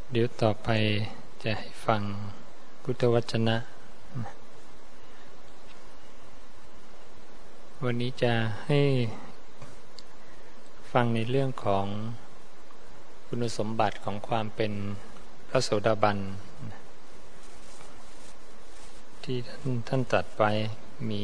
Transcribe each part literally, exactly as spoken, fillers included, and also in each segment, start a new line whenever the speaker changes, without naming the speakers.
เดี๋ยวต่อไปจะให้ฟังพุทธวจนะวันนี้จะให้ฟังในเรื่องของคุณสมบัติของความเป็นพระโสดาบันที่ท่านท่านตรัสไว้มี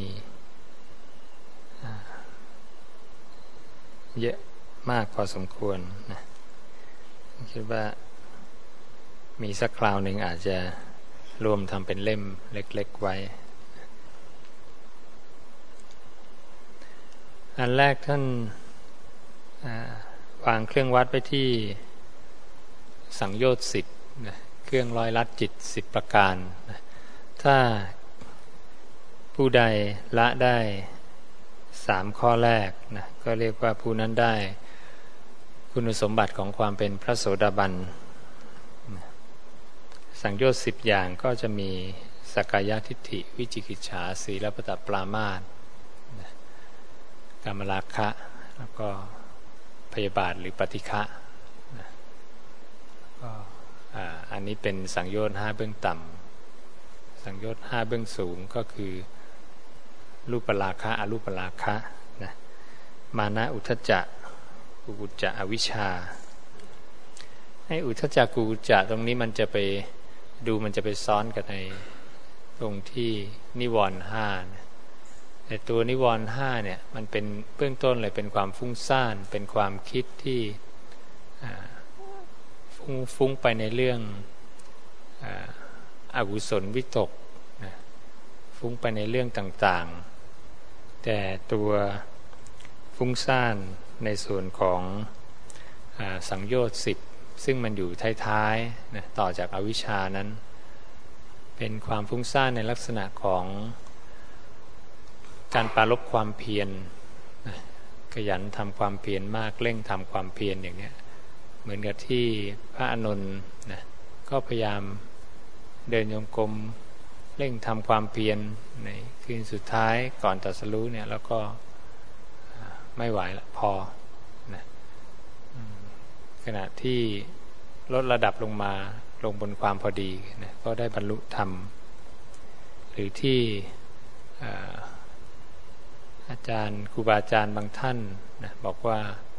เยอะมากพอสมควรนะคิดว่ามีสักคราวหนึ่งอาจจะรวมทำเป็นเล่มเล็กๆไว้อันแรกท่านวางเครื่องวัดไว้ที่สังโยชน์สิบนะเครื่องร้อยลัดจิตสิบประการนะถ้าผู้ใดละได้สามข้อแรกนะก็เรียกว่าผู้นั้นได้คุณสมบัติของความเป็นพระโสดาบันนะสังโยชน์สิบอย่างก็จะมีสักกายทิฏฐิวิจิกิจฉาสีลพัตตปรามาสนะกามราคะแล้วก็พยาบาทหรือปฏิฆะนะก็อ่าอันนี้เป็นสังโยชน์ห้าเบื้องต่ำสังโยชน์ห้าเบื้องสูงก็คือรูปราคะอรูปราคะนะมานะอุทธัจจะกุกุจจะอวิชชาให้อุทธัจจะกุกุจจะตรงนี้มันจะไปดูมันจะไปซ้อนกันในตรงที่นิวรณ์ห้าแต่ตัวนิวรณ์ห้าเนี่ยมันเป็นเบื้องต้นเลยเป็นความฟุ้งซ่านเป็นความคิดที่ฟุ้งฟุ้งไปในเรื่องอกุศลวิตกนะฟุ้งไปในเรื่องต่างๆแต่ตัวฟุ้งซ่านในส่วนของอ่าสังโยชน์สิบซึ่งมันอยู่ท้ายๆนะต่อจากอวิชชานั้นเป็นความฟุ้งซ่านในลักษณะของการปรารภความเพียรนะขยันทำความเพียรมากเร่งทำความเพียรอย่างนี้เหมือนกับที่พระอานนท์นะก็พยายามเดินโยมกรมเร่งทำความเพียรในคืนสุดท้ายก่อนตรัสรู้เนี่ยแล้วก็ไม่ไหวละพอนะขณะที่ลดระดับลงมาลงบนความพอดีนะก็ได้บรรลุธรรมหรือที่อาจารย์ครูบาอาจารย์บางท่านนะบอกว่า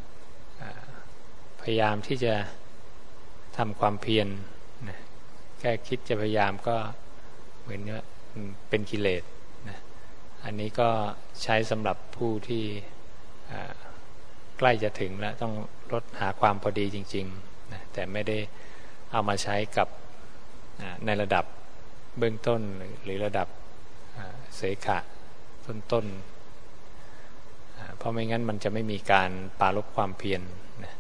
พยายามที่จะทำความเพียรนะแค่คิดจะพยายามก็เหมือนว่าเป็นกิเลสนะอันนี้ก็ใช้สำหรับผู้ที่ใกล้จะถึงแล้วต้องลดหาความพอดีจริงๆนะแต่ไม่ได้เอามาใช้กับในระดับเบื้องต้นหรือระดับเสขะต้นๆเพราะไม่งั้นมันจะไม่มีการปรารภความเพียรนะ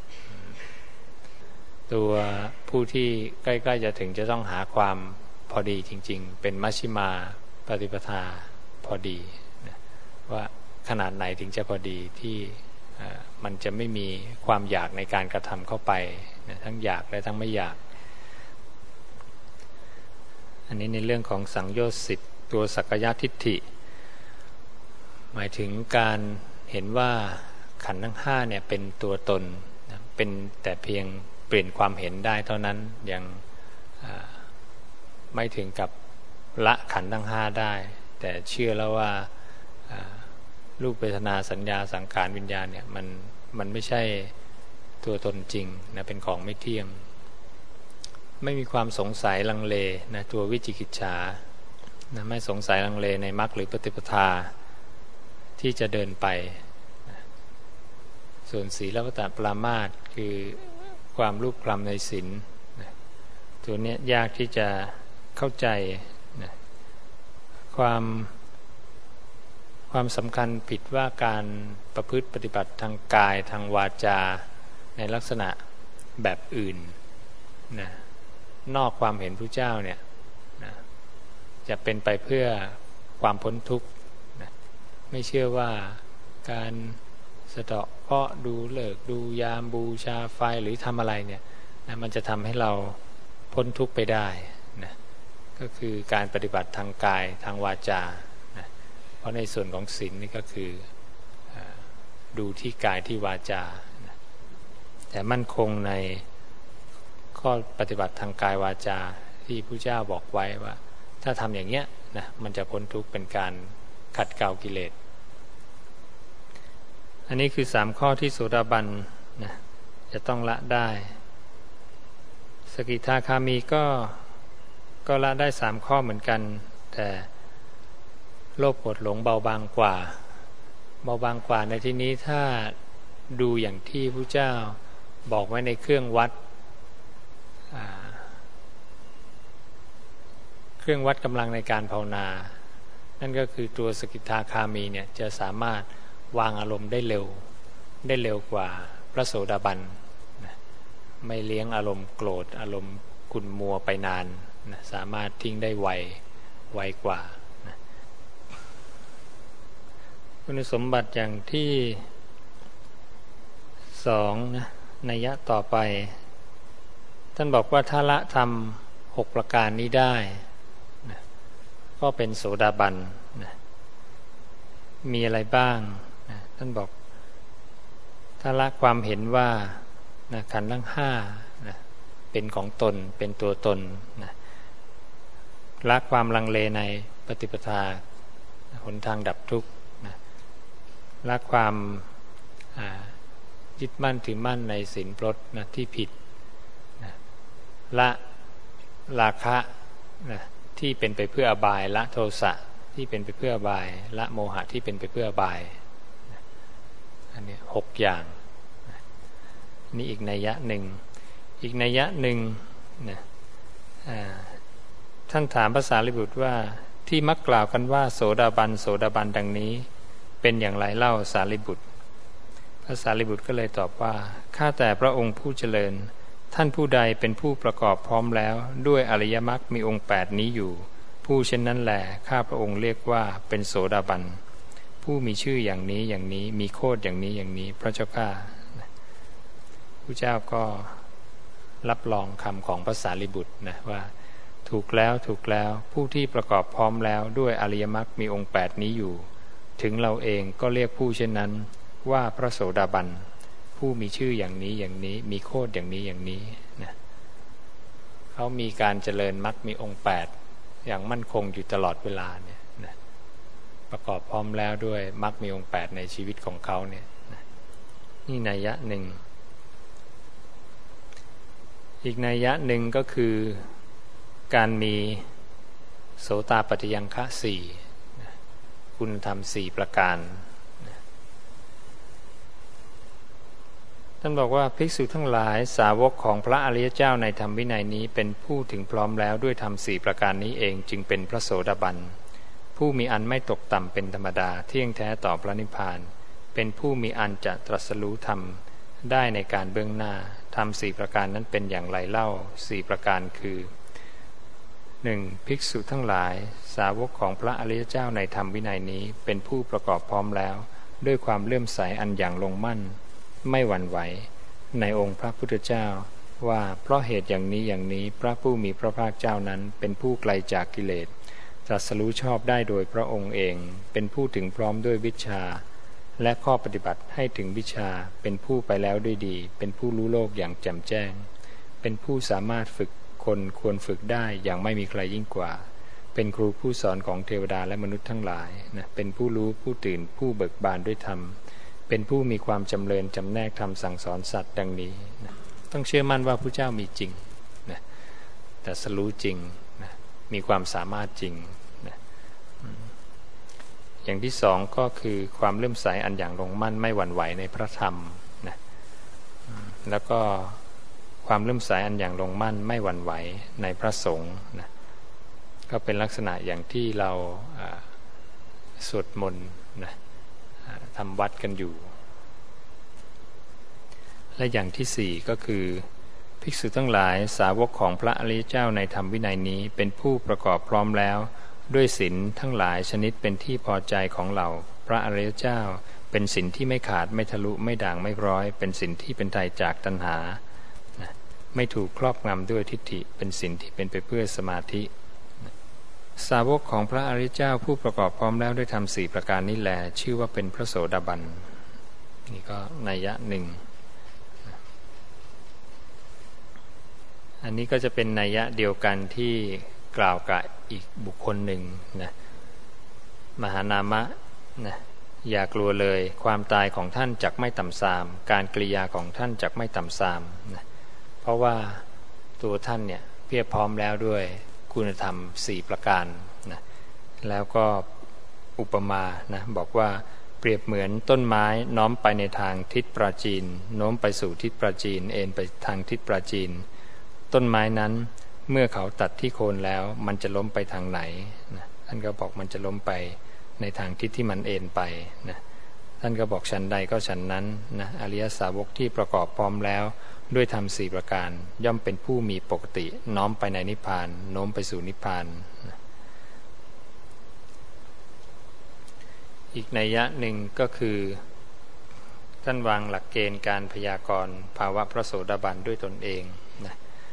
ตัวผู้ที่ใกล้ๆจะถึงจะต้องหาความพอดีจริงๆเป็นมัชฌิมาปฏิปทาพอดีนะว่าขนาดไหนถึงจะพอดีที่มันจะไม่มีความอยากในการกระทำเข้าไปนะทั้งอยากและทั้งไม่อยากอันนี้ในเรื่องของสังโยชน์สิบตัวสักกายทิฏฐิหมายถึงการเห็นว่าขันธ์ทั้งห้าเนี่ยเป็นตัวตนนะเป็นแต่เพียงเปลี่ยนความเห็นได้เท่านั้นยังไม่ถึงกับละขันธ์ทั้งห้าได้แต่เชื่อแล้วว่ารูปเวทนาสัญญาสังขารวิญญาณเนี่ยมันมันไม่ใช่ตัวตนจริงนะเป็นของไม่เที่ยงไม่มีความสงสัยลังเลนะตัววิจิกิจฉานะไม่สงสัยลังเลในมรรคหรือปฏิปทาที่จะเดินไปนะส่วนศีลวัตตปรามาสคือความรูปคลำในศีลนะตัวนี้ยากที่จะเข้าใจนะความความสำคัญผิดว่าการประพฤติปฏิบัติทางกายทางวาจาในลักษณะแบบอื่นนะนอกความเห็นพระเจ้าเนี่ยนะจะเป็นไปเพื่อความพ้นทุกข์นะไม่เชื่อว่าการสะเดาะเคราะห์ดูฤกษ์ดูยามบูชาไฟหรือทำอะไรเนี่ยนะมันจะทำให้เราพ้นทุกข์ไปได้นะก็คือการปฏิบัติทางกายทางวาจาเพราะในส่วนของศีลนี่ก็คือดูที่กายที่วาจาแต่มั่นคงในข้อปฏิบัติทางกายวาจาที่พระเจ้าบอกไว้ว่าถ้าทำอย่างเนี้ยนะมันจะพ้นทุกข์เป็นการขัดเกลากิเลสอันนี้คือสามข้อที่โสดาบันนะจะต้องละได้สกิทาคามีก็ก็ละได้สามข้อเหมือนกันแต่โลภโกรธหลงเบาบางกว่าเบาบางกว่าในที่นี้ถ้าดูอย่างที่พระเจ้าบอกไว้ในเครื่องวัดเครื่องวัดกำลังในการภาวนานั่นก็คือตัวสกิทาคามีเนี่ยจะสามารถวางอารมณ์ได้เร็วได้เร็วกว่าพระโสดาบันนะไม่เลี้ยงอารมณ์โกรธอารมณ์ขุ่นมัวไปนานนะสามารถทิ้งได้ไวไวกว่านะคุณสมบัติอย่างที่สองนะนัยยะต่อไปท่านบอกว่าถ้าละธรรมหกประการนี้ได้นะก็เป็นโสดาบันนะมีอะไรบ้างนะท่านบอกถ้าละความเห็นว่านะขันธ์ทั้งห้านะเป็นของตนเป็นตัวตนนะละความลังเลในปฏิปทาหนทางดับทุกข์นะละความยึดมั่นถือมั่นในศีลปลดนะที่ผิดนะละราคะนะที่เป็นไปเพื่ออบายละโทสะที่เป็นไปเพื่ออบายละโมหะที่เป็นไปเพื่ออบายนะอันนี้หกอย่างนะนี่อีกนัยยะหนึ่งอีกนัยยะหนึ่งนะท่านถามพระสารีบุตรว่าที่มักกล่าวกันว่าโสดาบันโสดาบันดังนี้เป็นอย่างไรเล่าสารีบุตรพระสารีบุตรก็เลยตอบว่าข้าแต่พระองค์ผู้เจริญท่านผู้ใดเป็นผู้ประกอบพร้อมแล้วด้วยอริยมรรคมีองค์แปดนี้อยู่ผู้เช่นนั้นแหละข้าพระองค์เรียกว่าเป็นโสดาบันผู้มีชื่ออย่างนี้อย่างนี้มีโคดอย่างนี้อย่างนี้พระเจ้าข้าพระเจ้าก็รับรองคำของพระสารีบุตรนะว่าถูกแล้วถูกแล้วผู้ที่ประกอบพร้อมแล้วด้วยอริยมรรคมีองค์แปดนี้อยู่ถึงเราเองก็เรียกผู้เช่นนั้นว่าพระโสดาบันผู้มีชื่ออย่างนี้อย่างนี้มีโคดอย่างนี้อย่างนี้นะเขามีการเจริญมรรคมีองค์แปดอย่างมั่นคงอยู่ตลอดเวลาเนี่ยนะประกอบพร้อมแล้วด้วยมรรคมีองค์แปดในชีวิตของเขาเนี่ยนะนี่นัยยะหนึ่งอีกนัยยะหนึ่งก็คือการมีโสตาปัฏฐังคะสี่นะคุณธรรมสี่ประการท่านบอกว่าภิกษุทั้งหลายสาวกของพระอริยเจ้าในธรรมวินัยนี้เป็นผู้ถึงพร้อมแล้วด้วยธรรมสี่ประการนี้เองจึงเป็นพระโสดาบันผู้มีอันไม่ตกต่ำเป็นธรรมดาเที่ยงแท้ต่อพระนิพพานเป็นผู้มีอันจะตรัสรู้ธรรมได้ในการเบื้องหน้าธรรมสี่ประการนั้นเป็นอย่างไรเล่าสี่ประการคือหนึ่งภิกษุทั้งหลายสาวกของพระอริยเจ้าในธรรมวินัยนี้เป็นผู้ประกอบพร้อมแล้วด้วยความเลื่อมใสอันอย่างลงมั่นไม่หวั่นไหวในองค์พระพุทธเจ้าว่าเพราะเหตุอย่างนี้อย่างนี้พระผู้มีพระภาคเจ้านั้นเป็นผู้ไกลจากกิเลสตรัสรู้ชอบได้โดยพระองค์เองเป็นผู้ถึงพร้อมด้วยวิชาและข้อปฏิบัติให้ถึงวิชาเป็นผู้ไปแล้วด้วยดีเป็นผู้รู้โลกอย่างแจ่มแจ้งเป็นผู้สามารถฝึกคนควรฝึกได้อย่างไม่มีใครยิ่งกว่าเป็นครูผู้สอนของเทวดาและมนุษย์ทั้งหลายนะเป็นผู้รู้ผู้ตื่นผู้เบิกบานด้วยธรรมเป็นผู้มีความจำเริญจำแนกธรรมสั่งสอนสัตว์ดังนี้นะต้องเชื่อมั่นว่าพระเจ้ามีจริงนะแต่สรู้จริงนะมีความสามารถจริงนะอย่างที่สองก็คือความเลื่อมใสอันอย่างลงมั่นไม่หวั่นไหวในพระธรรมนะแล้วก็ความเลื่อมใสอันอย่างลงมั่นไม่หวั่นไหวในพระสงฆ์นะก็เป็นลักษณะอย่างที่เราสวดมนต์นะทำวัดกันอยู่และอย่างที่สี่ก็คือภิกษุทั้งหลายสาวกของพระอริยเจ้าในธรรมวินัยนี้เป็นผู้ประกอบพร้อมแล้วด้วยศีลทั้งหลายชนิดเป็นที่พอใจของเราพระอริยเจ้าเป็นศีลที่ไม่ขาดไม่ทะลุไม่ด่างไม่ร้อยเป็นศีลที่เป็นไตรจากตัณหาไม่ถูกครอบงำด้วยทิฏฐิเป็นศีลที่เป็นไปเพื่อสมาธิสาวกของพระอริยเจ้าผู้ประกอบพร้อมแล้วด้วยธรรมสี่ประการนี้แลชื่อว่าเป็นพระโสดาบันนี่ก็นัยยะหนึ่งอันนี้ก็จะเป็นนัยยะเดียวกันที่กล่าวกับอีกบุคคลหนึ่งนะมหานามะนะอย่ากลัวเลยความตายของท่านจักไม่ต่ำทรามการกริยาของท่านจักไม่ต่ำทรามนะเพราะว่าตัวท่านเนี่ยเพียบพร้อมแล้วด้วยคุณธรรมสี่ประการนะแล้วก็อุปมานะบอกว่าเปรียบเหมือนต้นไม้น้อมไปในทางทิศปราจีนโน้มไปสู่ทิศปราจีนเอ็นไปทางทิศปราจีนต้นไม้นั้นเมื่อเขาตัดที่โคนแล้วมันจะล้มไปทางไหนนะท่านก็บอกมันจะล้มไปในทางทิศที่มันเอ็นไปนะท่านก็บอกฉันใดก็ฉันนั้นนะอริยสาวกที่ประกอบพร้อมแล้วด้วยธรรมสี่ประการย่อมเป็นผู้มีปกติน้อมไปในนิพพานโน้มไปสู่นิพพานนะอีกนัยยะหนึ่งก็คือท่านวางหลักเกณฑ์การพยากรณ์ภาวะพระโสดาบันด้วยตนเองนะ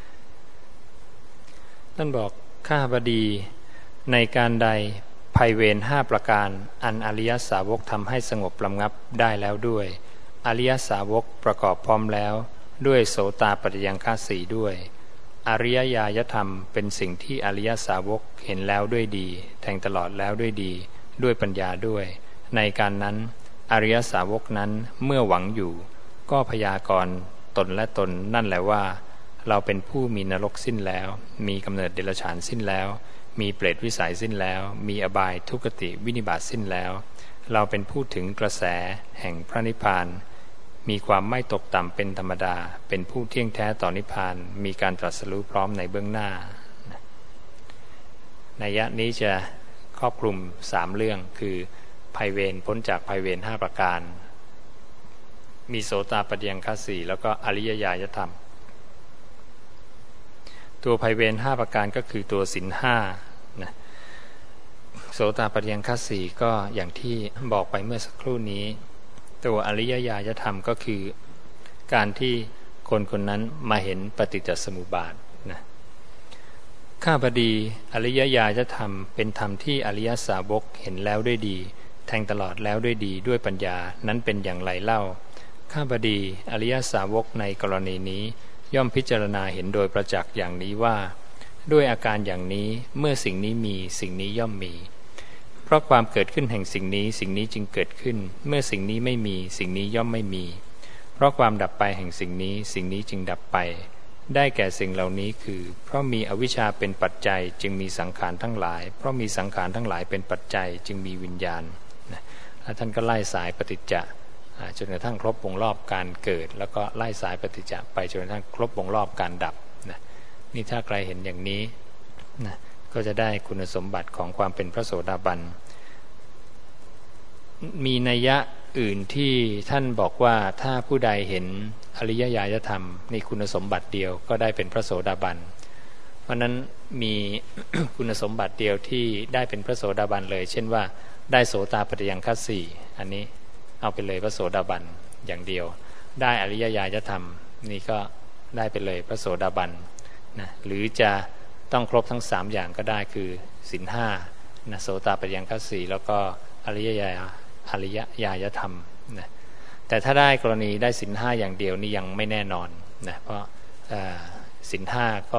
ท่านบอกข้าพดีในการใดภัยเวรห้าประการอันอริยสาวกทำให้สงบระงับได้แล้วด้วยอริยสาวกประกอบพร้อมแล้วด้วยโสตาปัฏฐังคสีด้วยอริยญาณธรรมเป็นสิ่งที่อริยสาวกเห็นแล้วด้วยดีแทงตลอดแล้วด้วยดีด้วยปัญญาด้วยในการนั้นอริยสาวกนั้นเมื่อหวังอยู่ก็พยากรณ์ตนและตนนั่นแหละว่าเราเป็นผู้มีนรกสิ้นแล้วมีกำเนิดเดรัจฉานสิ้นแล้วมีเปรตวิสัยสิ้นแล้วมีอบายทุกขติวินิบาตสิ้นแล้วเราเป็นผู้ถึงกระแสแห่งพระนิพพานมีความไม่ตกต่ำเป็นธรรมดาเป็นผู้เที่ยงแท้ต่อนิพพานมีการตรัสรู้พร้อมในเบื้องหน้านัยยะนี้จะครอบคลุมสามเรื่องคือภัยเวรพ้นจากภัยเวรห้าประการมีโสตาปัฏฐังคสีแล้วก็อริยญาณธรรมตัวภัยเวรห้าประการก็คือตัวศีลห้านะโสตาปัฏฐังคสีก็อย่างที่บอกไปเมื่อสักครู่นี้ตัวอริยญาณธรรมก็คือการที่คนคนนั้นมาเห็นปฏิจจสมุปบาทนะข้าพดีอริยญาณธรรมเป็นธรรมที่อริยสาวกเห็นแล้วด้วยดีแทงตลอดแล้วด้วยดีด้วยปัญญานั้นเป็นอย่างไรเล่าข้าพดีอริยสาวกในกรณีนี้ย่อมพิจารณาเห็นโดยประจักษ์อย่างนี้ว่าด้วยอาการอย่างนี้เมื่อสิ่งนี้มีสิ่งนี้ย่อมมีเพราะความเกิดขึ้นแห่งสิ่งนี้สิ่งนี้จึงเกิดขึ้นเมื่อสิ่งนี้ไม่มีสิ่งนี้ย่อมไม่มีเพราะความดับไปแห่งสิ่งนี้สิ่งนี้จึงดับไปได้แก่สิ่งเหล่านี้คือเพราะมีอวิชชาเป็นปัจจัยจึงมีสังขารทั้งหลายเพราะมีสังขารทั้งหลายเป็นปัจจัยจึงมีวิญญาณแล้วท่านก็ไล่สายปฏิจจ์จนกระทั่งครบวงรอบการเกิดแล้วก็ไล่สายปฏิจจ์ไปจนกระทั่งครบวงรอบการดับนะนี่ถ้าใครเห็นอย่างนี้นะก็จะได้คุณสมบัติของความเป็นพระโสดาบันมีนัยยะอื่นที่ท่านบอกว่าถ้าผู้ใดเห็นอริยญาณธรรมในคุณสมบัติเดียวก็ได้เป็นพระโสดาบันเพราะนั้นมี คุณสมบัติเดียวที่ได้เป็นพระโสดาบันเลยเช่นว่าได้โสตาปัฏฐังคสีอันนี้เอาไปเลยพระโสดาบันอย่างเดียวได้อริยญาณธรรมนี่ก็ได้ไปเลยพระโสดาบันนะหรือจะต้องครบทั้งสามอย่างก็ได้คือศีลห้านะโสตาปัฏฐังคสีแล้วก็อริยญาณอริยญาณธรรมนะแต่ถ้าได้กรณีได้ศีลห้าอย่างเดียวนี่ยังไม่แน่นอนนะเพราะศีลห้าก็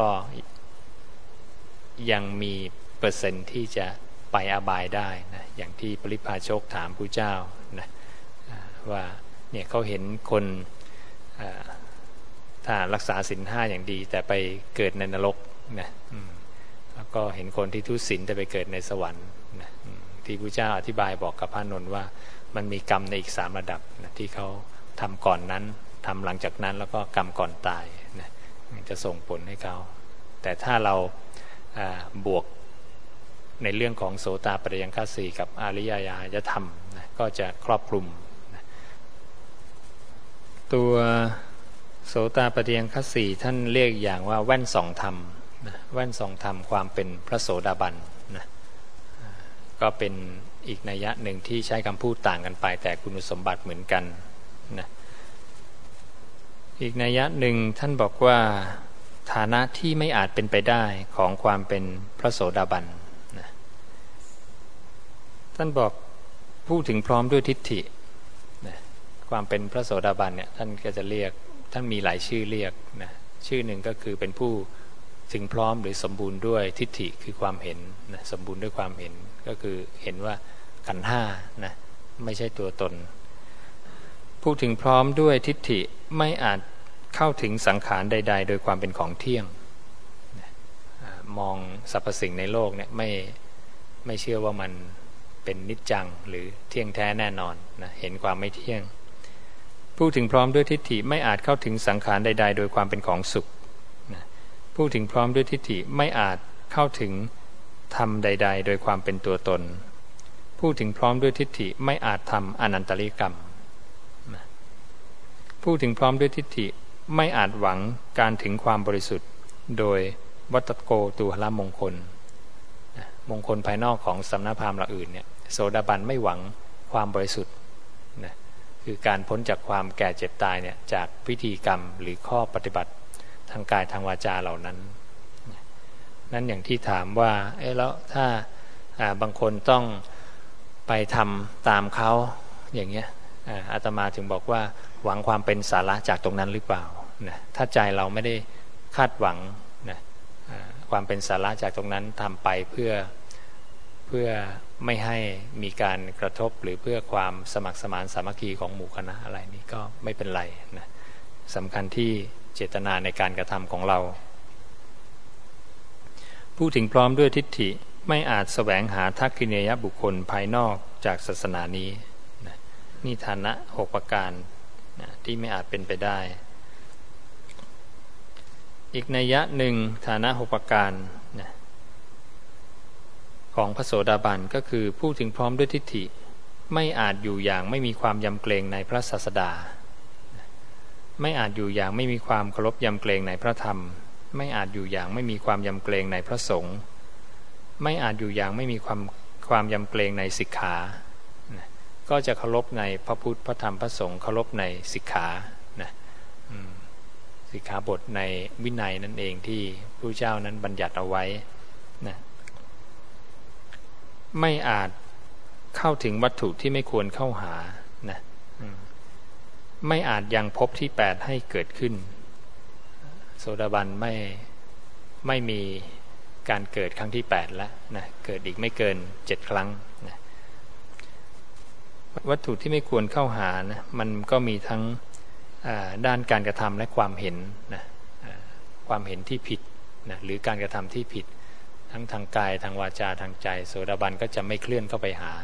ยังมีเปอร์เซ็นต์ที่จะไปอบายได้นะอย่างที่ปริพาชกถามพระเจ้านะว่าเนี่ยเขาเห็นคนถ้ารักษาศีลห้าอย่างดีแต่ไปเกิดในนรกนะแล้วก็เห็นคนที่ทุศีลแต่ไปเกิดในสวรรค์นะที่พระเจ้าอธิบายบอกกับพระนนท์ว่ามันมีกรรมในอีกสามระดับนะที่เขาทำก่อนนั้นทำหลังจากนั้นแล้วก็กรรมก่อนตายนะจะส่งผลให้เขาแต่ถ้าเราบวกในเรื่องของโสตาปัฏฐังคสีกับอริยญาณธรรมนะก็จะครอบคลุมนะตัวโสตาปัฏฐังคสีท่านเรียกอย่างว่าแว่นส่องธรรมนะแว่นส่องธรรมความเป็นพระโสดาบันนะก็เป็นอีกนัยยะหนึ่งที่ใช้คำพูดต่างกันไปแต่คุณสมบัติเหมือนกันนะอีกนัยยะหนึ่งท่านบอกว่าฐานะที่ไม่อาจเป็นไปได้ของความเป็นพระโสดาบันนะท่านบอกพูดถึงพร้อมด้วยทิฏฐินะความเป็นพระโสดาบันเนี่ยท่านก็จะเรียกท่านมีหลายชื่อเรียกนะชื่อหนึ่งก็คือเป็นผู้ถึงพร้อมหรือสมบูรณ์ด้วยทิฏฐิคือความเห็นนะสมบูรณ์ด้วยความเห็นก็คือเห็นว่าขันธ์ห้านะไม่ใช่ตัวตนผู้ถึงพร้อมด้วยทิฏฐิไม่อาจเข้าถึงสังขารใดๆโดยความเป็นของเที่ยงมองสรรพสิ่งในโลกเนี่ยไม่ไม่เชื่อว่ามันเป็นนิจจังหรือเที่ยงแท้แน่นอนนะเห็นความไม่เที่ยงผู้ถึงพร้อมด้วยทิฏฐิไม่อาจเข้าถึงสังขารใดๆโดยความเป็นของสุขนะผู้ถึงพร้อมด้วยทิฏฐิไม่อาจเข้าถึงธรรมใดๆโดยความเป็นตัวตนผู้ถึงพร้อมด้วยทิฏฐิไม่อาจทำอนันตริกรรมนะผู้ถึงพร้อมด้วยทิฏฐิไม่อาจหวังการถึงความบริสุทธิ์โดยวัตโกตุหละมงคลมงคลภายนอกของสำนักพราหมณ์เหล่าอื่นเนี่ยโสดาบันไม่หวังความบริสุทธิ์นะคือการพ้นจากความแก่เจ็บตายเนี่ยจากพิธีกรรมหรือข้อปฏิบัติทางกายทางวาจาเหล่านั้นนั่นอย่างที่ถามว่าเอ๊ะแล้วถ้าบางคนต้องไปทำตามเขาอย่างเงี้ยอาตมาถึงบอกว่าหวังความเป็นสาระจากตรงนั้นหรือเปล่านะถ้าใจเราไม่ได้คาดหวังนะความเป็นสาระจากตรงนั้นทำไปเพื่อเพื่อไม่ให้มีการกระทบหรือเพื่อความสมัครสมานสามัคคีของหมู่คณะอะไรนี้ก็ไม่เป็นไรนะสำคัญที่เจตนาในการกระทำของเราผู้ถึงพร้อมด้วยทิฏฐิไม่อาจแสวงหาทักขิเนยบุคคลภายนอกจากศาสนานี้นะนี่ฐานะหกประการนะที่ไม่อาจเป็นไปได้อีกนัยยะหนึ่งฐานะหกประการนะของพระโสดาบันก็คือผู้ถึงพร้อมด้วยทิฏฐิไม่อาจอยู่อย่างไม่มีความยำเกรงในพระศาสดาไม่อาจอยู่อย่างไม่มีความเคารพยำเกรงในพระธรรมไม่อาจอยู่อย่างไม่มีความยำเกรงในพระสงฆ์ไม่อาจอยู่อย่างไม่มีความความยำเกรงในสิกขาก็จะเคารพในพระพุทธพระธรรมพระสงฆ์เคารพในสิกขานะสิกขาบทในวินัยนั่นเองที่พระเจ้านั้นบัญญัติเอาไว้นะไม่อาจเข้าถึงวัตถุที่ไม่ควรเข้าหานะไม่อาจยังภพที่แปดให้เกิดขึ้นโสดาบันไม่ไม่มีการเกิดครั้งที่แปดแล้วนะเกิดอีกไม่เกินเจ็ดครั้งนะวัตถุที่ไม่ควรเข้าหานะมันก็มีทั้งด้านการกระทำและความเห็นนะความเห็นที่ผิดนะหรือการกระทำที่ผิดทั้งทางกายทางวาจาทางใจโสดาบันก็จะไม่เคลื่อนเข้าไปหา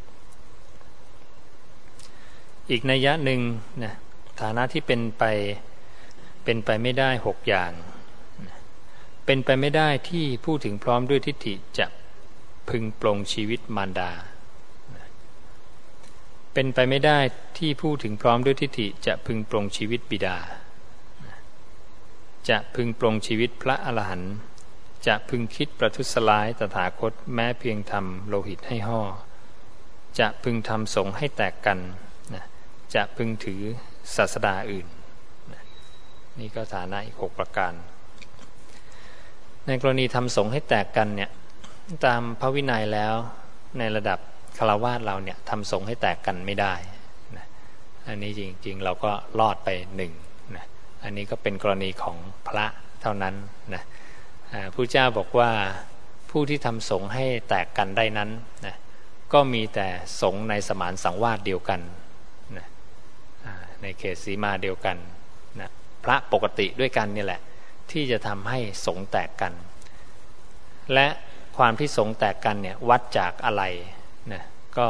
อีกนัยยะหนึ่งนะฐานะที่เป็นไปเป็นไปไม่ได้หกอย่างนะเป็นไปไม่ได้ที่ผู้ถึงพร้อมด้วยทิฏฐิจะพึงปลงชีวิตมารดานะเป็นไปไม่ได้ที่ผู้ถึงพร้อมด้วยทิฏฐิจะพึงปลงชีวิตบิดานะจะพึงปลงชีวิตพระอรหันต์จะพึงคิดประทุษร้ายตถาคตแม้เพียงทำโลหิตให้ห่อจะพึงทำสงฆ์ให้แตกกันนะจะพึงถือศาสดาอื่นนะนี่ก็ฐานะอีกหกประการในกรณีทำสงฆ์ให้แตกกันเนี่ยตามพระวินัยแล้วในระดับฆราวาสเราเนี่ยทำสงฆ์ให้แตกกันไม่ได้นะอันนี้จริงๆเราก็รอดไปหนึ่งนะอันนี้ก็เป็นกรณีของพระเท่านั้นนะพระเจ้าบอกว่าผู้ที่ทำสงฆ์ให้แตกกันได้นั้นนะก็มีแต่สงฆ์ในสมานสังวาสเดียวกันนะในเขตสีมาเดียวกันนะพระปกติด้วยกันนี่แหละที่จะทำให้สงฆ์แตกกันและความที่สงฆ์แตกกันเนี่ยวัดจากอะไรนะก็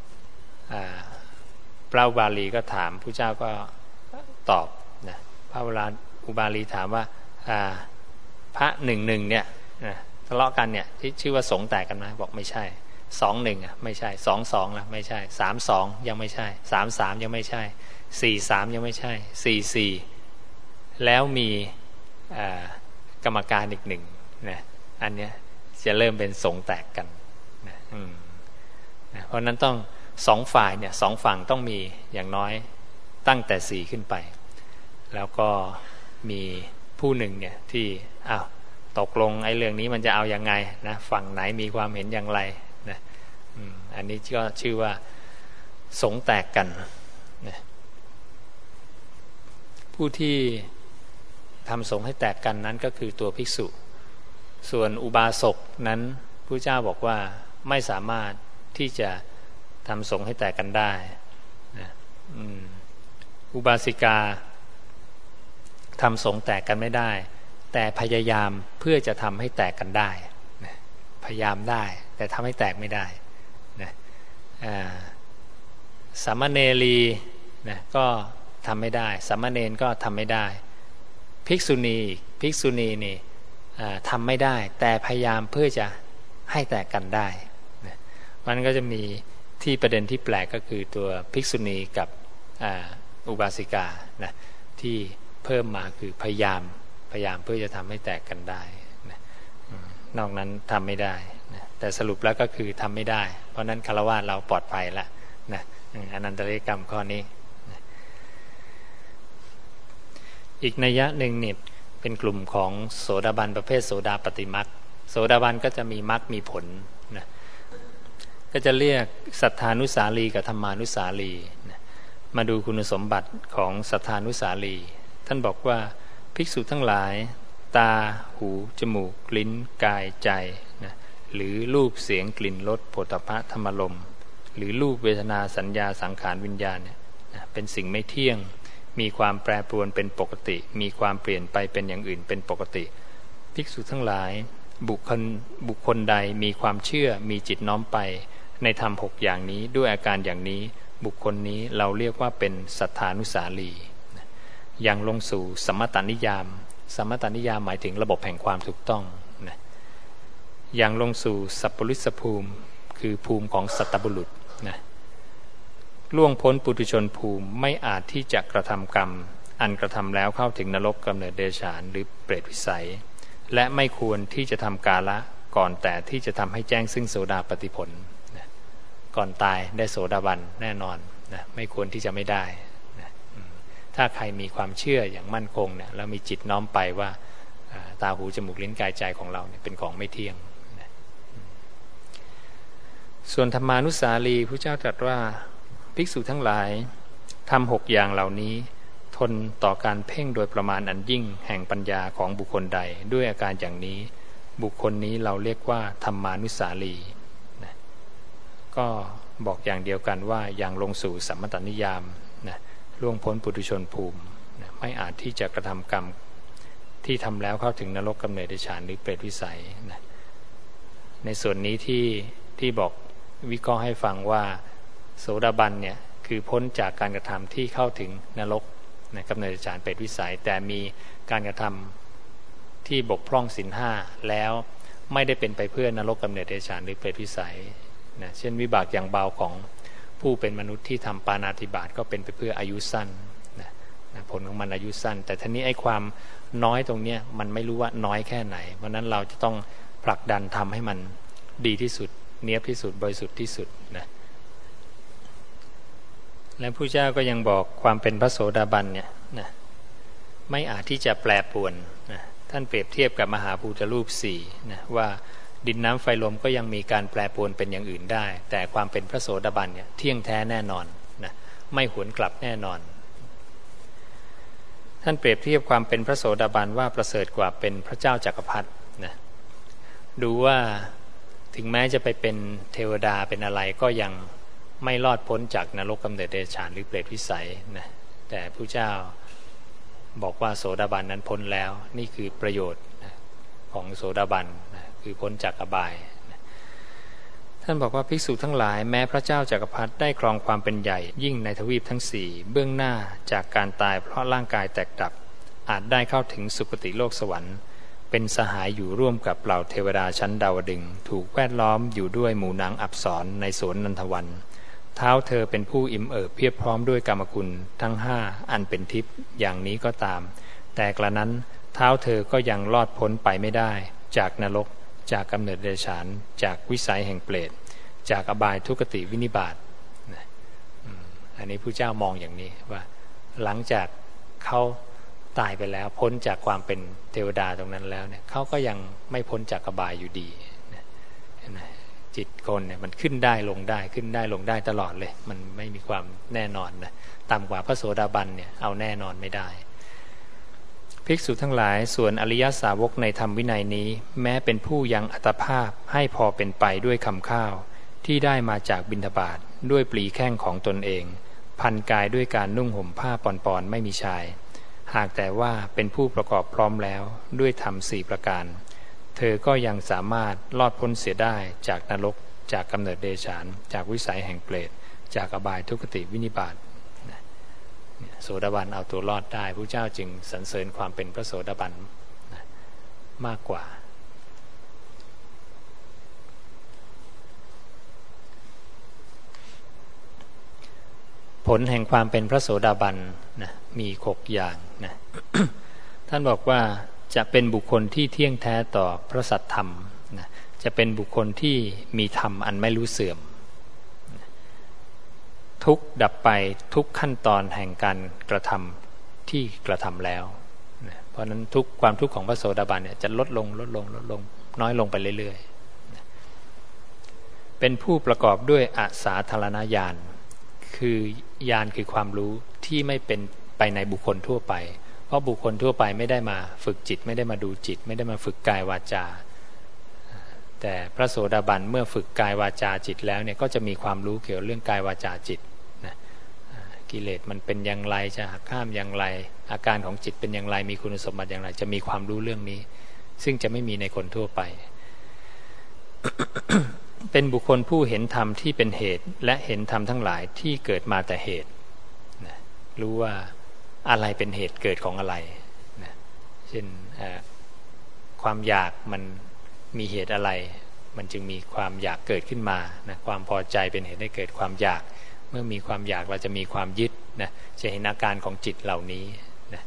พระอุบาลีก็ถามพระเจ้าก็ตอบนะพระอุบาลีถามว่าพระหนึ่งหนึ่งเนี่ยทะเลาะกันเนี่ยที่ชื่อว่าสงฆ์แตกกันไหมบอกไม่ใช่สองหนึ่งอ่ะไม่ใช่สองสองล่ะไม่ใช่สามสองยังไม่ใช่สามสามยังไม่ใช่สี่สามยังไม่ใช่สี่สี่แล้วมีกรรมการอีกหนึ่งนะอันเนี้ยจะเริ่มเป็นสงฆ์แตกกันนะอืมนะเพราะนั้นต้องสองฝ่ายเนี่ยสองฝั่งต้องมีอย่างน้อยตั้งแต่สี่ขึ้นไปแล้วก็มีผู้หนึ่งเนี่ยที่อ้าวตกลงไอ้เรื่องนี้มันจะเอายังไงนะฝั่งไหนมีความเห็นอย่างไรนะอืมอันนี้ก็ชื่อว่าสงฆ์แตกกันนะผู้ที่ทำสงฆ์ให้แตกกันนั้นก็คือตัวภิกษุส่วนอุบาสกนั้นพระเจ้าบอกว่าไม่สามารถที่จะทำสงฆ์ให้แตกกันได้นะอุบาสิกาทำสงฆ์แตกกันไม่ได้แต่พยายามเพื่อจะทำให้แตกกันได้นะพยายามได้แต่ทำให้แตกไม่ได้นะสามเณรีนะก็ทำไม่ได้สามเณรก็ทำไม่ได้ภิกษุณีภิกษุณีนี่ทำไม่ได้แต่พยายามเพื่อจะให้แตกกันได้นะมันก็จะมีที่ประเด็นที่แปลกก็คือตัวภิกษุณีกับอุบาสิกานะที่เพิ่มมาคือพยายามพยายามเพื่อจะทำให้แตกกันได้นะนอกนั้นทำไม่ได้นะแต่สรุปแล้วก็คือทำไม่ได้เพราะนั้นฆราวาสเราปลอดภัยละนะอนันตริยกรรมข้อนี้นะอีกนัยยะหนึ่งนี่เป็นกลุ่มของโสดาบันประเภทโสดาปฏิมรรคโสดาบันก็จะมีมรรคมีผลนะก็จะเรียกสัทธานุสาลีกับธรรมานุสาลีนะมาดูคุณสมบัติของสัทธานุสาลีท่านบอกว่าภิกษุทั้งหลายตาหูจมูกลิ้นกายใจนะหรือรูปเสียงกลิ่นรสโผฏฐัพพะธรรมารมณ์หรือรูปเวทนาสัญญาสังขารวิญญาณเนี่ยนะเป็นสิ่งไม่เที่ยงมีความแปรปรวนเป็นปกติมีความเปลี่ยนไปเป็นอย่างอื่นเป็นปกติภิกษุทั้งหลายบุคคลบุคคลใดมีความเชื่อมีจิตน้อมไปในธรรมหกอย่างนี้ด้วยอาการอย่างนี้บุคคลนี้เราเรียกว่าเป็นสัทธานุสาลีอย่างลงสู่สัมมตนิยามสัมมตนิยามหมายถึงระบบแห่งความถูกต้องนะอย่างลงสู่สัพปริสภูมิคือภูมิของสัตตบุรุษนะล่วงพ้นปุถุชนภูมิไม่อาจที่จะกระทำกรรมอันกระทำแล้วเข้าถึงนรกกำเนิดเดรัจฉานหรือเปรตวิสัยและไม่ควรที่จะทำกาละก่อนแต่ที่จะทำให้แจ้งซึ่งโสดาปัตติผลนะก่อนตายได้โสดาบันแน่นอนนะไม่ควรที่จะไม่ได้นะถ้าใครมีความเชื่ออย่างมั่นคงเนี่ยแล้วมีจิตน้อมไปว่าตาหูจมูกลิ้นกายใจของเราเนี่ยเป็นของไม่เที่ยงนะส่วนธรรมานุสาลีพระเจ้าตรัสว่าภิกษุทั้งหลายทำหกอย่างเหล่านี้ทนต่อการเพ่งโดยประมาณอันยิ่งแห่งปัญญาของบุคคลใดด้วยอาการอย่างนี้บุคคลนี้เราเรียกว่าธรรมานุสาลีนะก็บอกอย่างเดียวกันว่าอย่างลงสู่สัมมตนิยามนะล่วงพ้นปุถุชนภูมินะไม่อาจที่จะกระทำกรรมที่ทำแล้วเข้าถึงนรกกำเนิดเดรัจฉานหรือเปรตวิสัยนะในส่วนนี้ที่ที่บอกวิเคราะห์ให้ฟังว่าโสดาบันเนี่ยคือพ้นจากการกระทำที่เข้าถึงนรกนะกำเนิดเดรัจฉานเปรตวิสัยแต่มีการกระทำที่บกพร่องศีลห้าแล้วไม่ได้เป็นไปเพื่อนรกกำเนิดเดรัจฉานหรือเปรตวิสัยนะเช่นวิบากอย่างเบาของผู้เป็นมนุษย์ที่ทำปาณาติบาตก็เป็นไปเพื่ออายุสั้นนะนะผลของมันอายุสั้นแต่ทีนี้ไอ้ความน้อยตรงเนี้ยมันไม่รู้ว่าน้อยแค่ไหนเพราะนั้นเราจะต้องผลักดันทำให้มันดีที่สุดเนียบที่สุดบริสุทธิ์ที่สุดนะและพระเจ้าก็ยังบอกความเป็นพระโสดาบันเนี่ยนะไม่อาจที่จะแปรปรวนนะท่านเปรียบเทียบกับมหาภูตรูปสี่นะว่าดินน้ำไฟลมก็ยังมีการแปรปรวนเป็นอย่างอื่นได้แต่ความเป็นพระโสดาบันเนี่ยเที่ยงแท้แน่นอนนะไม่หวนกลับแน่นอนท่านเปรียบเทียบความเป็นพระโสดาบันว่าประเสริฐกว่าเป็นพระเจ้าจักรพรรดินะดูว่าถึงแม้จะไปเป็นเทวดาเป็นอะไรก็ยังไม่รอดพ้นจากนรกกำเนิดเดรัจฉานหรือเปรตวิสัยนะแต่พระเจ้าบอกว่าโสดาบันนั้นพ้นแล้วนี่คือประโยชน์นะของโสดาบันนะคือพ้นจากอบายนะท่านบอกว่าภิกษุทั้งหลายแม้พระเจ้าจักรพรรดิได้ครองความเป็นใหญ่ยิ่งในทวีปทั้งสี่เบื้องหน้าจากการตายเพราะร่างกายแตกดับอาจได้เข้าถึงสุคติโลกสวรรค์เป็นสหายอยู่ร่วมกับเหล่าเทวดาชั้นดาวดึงส์ถูกแวดล้อมอยู่ด้วยหมู่นางอัปสรในสวนนันทวันเท้าเธอเป็นผู้อิ่มเอิบเพียบพร้อมด้วยกามคุณทั้งห้าอันเป็นทิพย์อย่างนี้ก็ตามแต่กระนั้นเท้าเธอก็ยังรอดพ้นไปไม่ได้จากนรกจากกำเนิดเดรัจฉานจากวิสัยแห่งเปรตจากอบายทุกติวินิบาตอันนี้พระเจ้ามองอย่างนี้ว่าหลังจากเขาตายไปแล้วพ้นจากความเป็นเทวดาตรงนั้นแล้วเนี่ยเขาก็ยังไม่พ้นจากอบายอยู่ดีจิตคนเนี่ยมันขึ้นได้ลงได้ขึ้นได้ลงได้ตลอดเลยมันไม่มีความแน่นอนนะต่ำกว่าพระโสดาบันเนี่ยเอาแน่นอนไม่ได้ภิกษุทั้งหลายส่วนอริยสาวกในธรรมวินัยนี้แม้เป็นผู้ยังอัตภาพให้พอเป็นไปด้วยคำข้าวที่ได้มาจากบิณฑบาตด้วยปลีแข้งของตนเองพันกายด้วยการนุ่งห่มผ้าปอนๆไม่มีชายหากแต่ว่าเป็นผู้ประกอบพร้อมแล้วด้วยธรรมสี่ประการเธอก็ยังสามารถรอดพ้นเสียได้จากนรกจากกำเนิดเดรัจฉานจากวิสัยแห่งเปรตจากอบายทุกขติวินิบาตโสดาบันเอาตัวรอดได้พระเจ้าจึงสรรเสริญความเป็นพระโสดาบันมากกว่าผลแห่งความเป็นพระโสดาบันนะมีหกอย่างนะ ท่านบอกว่าจะเป็นบุคคลที่เที่ยงแท้ต่อพระสัทธรรมนะจะเป็นบุคคลที่มีธรรมอันไม่รู้เสื่อมนะทุกดับไปทุกขั้นตอนแห่งการกระทำที่กระทำแล้วนะเพราะฉะนั้นทุกความทุกข์ของพระโสดาบันเนี่ยจะลดลงลดลงลดลงน้อยลงไปเรื่อยๆนะเป็นผู้ประกอบด้วยอสาธารณญาณคือญาณคือความรู้ที่ไม่เป็นไปในบุคคลทั่วไปเพราะบุคคลทั่วไปไม่ได้มาฝึกจิตไม่ได้มาดูจิตไม่ได้มาฝึกกายวาจาแต่พระโสดาบันเมื่อฝึกกายวาจาจิตแล้วเนี่ยก็จะมีความรู้เกี่ยวเรื่องกายวาจาจิตนะกิเลสมันเป็นอย่างไรจะหักห้ามอย่างไรอาการของจิตเป็นอย่างไรมีคุณสมบัติอย่างไรจะมีความรู้เรื่องนี้ซึ่งจะไม่มีในคนทั่วไป เป็นบุคคลผู้เห็นธรรมที่เป็นเหตุและเห็นธรรมทั้งหลายที่เกิดมาแต่เหตุนะรู้ว่าอะไรเป็นเหตุเกิดของอะไรนะเช่นความอยากมันมีเหตุอะไรมันจึงมีความอยากเกิดขึ้นมานะความพอใจเป็นเหตุให้เกิดความอยากเมื่อมีความอยากเราจะมีความยึดนะจะเห็นอาการของจิตเหล่านี้นะ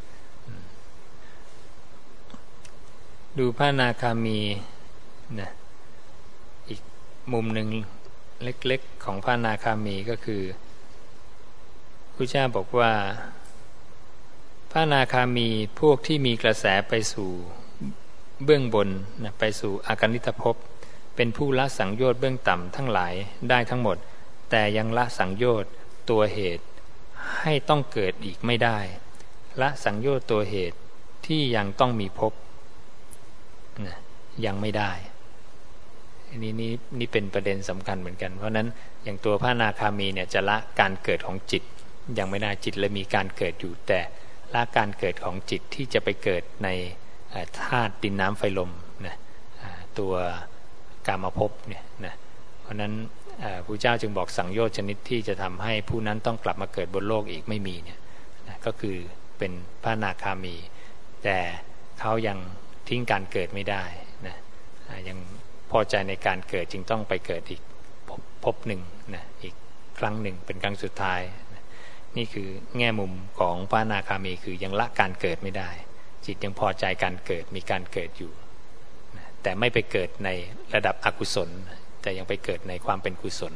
ดูพระอนาคามีนะอีกมุมหนึ่งเล็กๆของพระอนาคามีก็คือพระเจ้าบอกว่าพระอนาคามีพวกที่มีกระแสไปสู่เบื้องบนนะไปสู่อากนิตภพเป็นผู้ละสังโยชน์เบื้องต่ำทั้งหลายได้ทั้งหมดแต่ยังละสังโยชน์ตัวเหตุให้ต้องเกิดอีกไม่ได้ละสังโยชน์ตัวเหตุที่ยังต้องมีภพนะยังไม่ได้นี่นี่นี่เป็นประเด็นสำคัญเหมือนกันเพราะนั้นอย่างตัวพระอนาคามีเนี่ยจะละการเกิดของจิตยังไม่ได้จิตเลยมีการเกิดอยู่แต่ละการเกิดของจิตที่จะไปเกิดในธาตุดินน้ำไฟลมนะตัวกามภพเนี่ยนะเพราะนั้นพระเจ้าจึงบอกสังโยชน์ชนิดที่จะทำให้ผู้นั้นต้องกลับมาเกิดบนโลกอีกไม่มีเนี่ยนะก็คือเป็นพระอนาคามีแต่เขายังทิ้งการเกิดไม่ได้นะยังพอใจในการเกิดจึงต้องไปเกิดอีกภพหนึ่งนะอีกครั้งหนึ่งเป็นครั้งสุดท้ายนะนี่คือแง่มุมของพระอนาคามีคือยังละการเกิดไม่ได้จิตยังพอใจการเกิดมีการเกิดอยู่นะแต่ไม่ไปเกิดในระดับอกุศลแต่ยังไปเกิดในความเป็นกุศล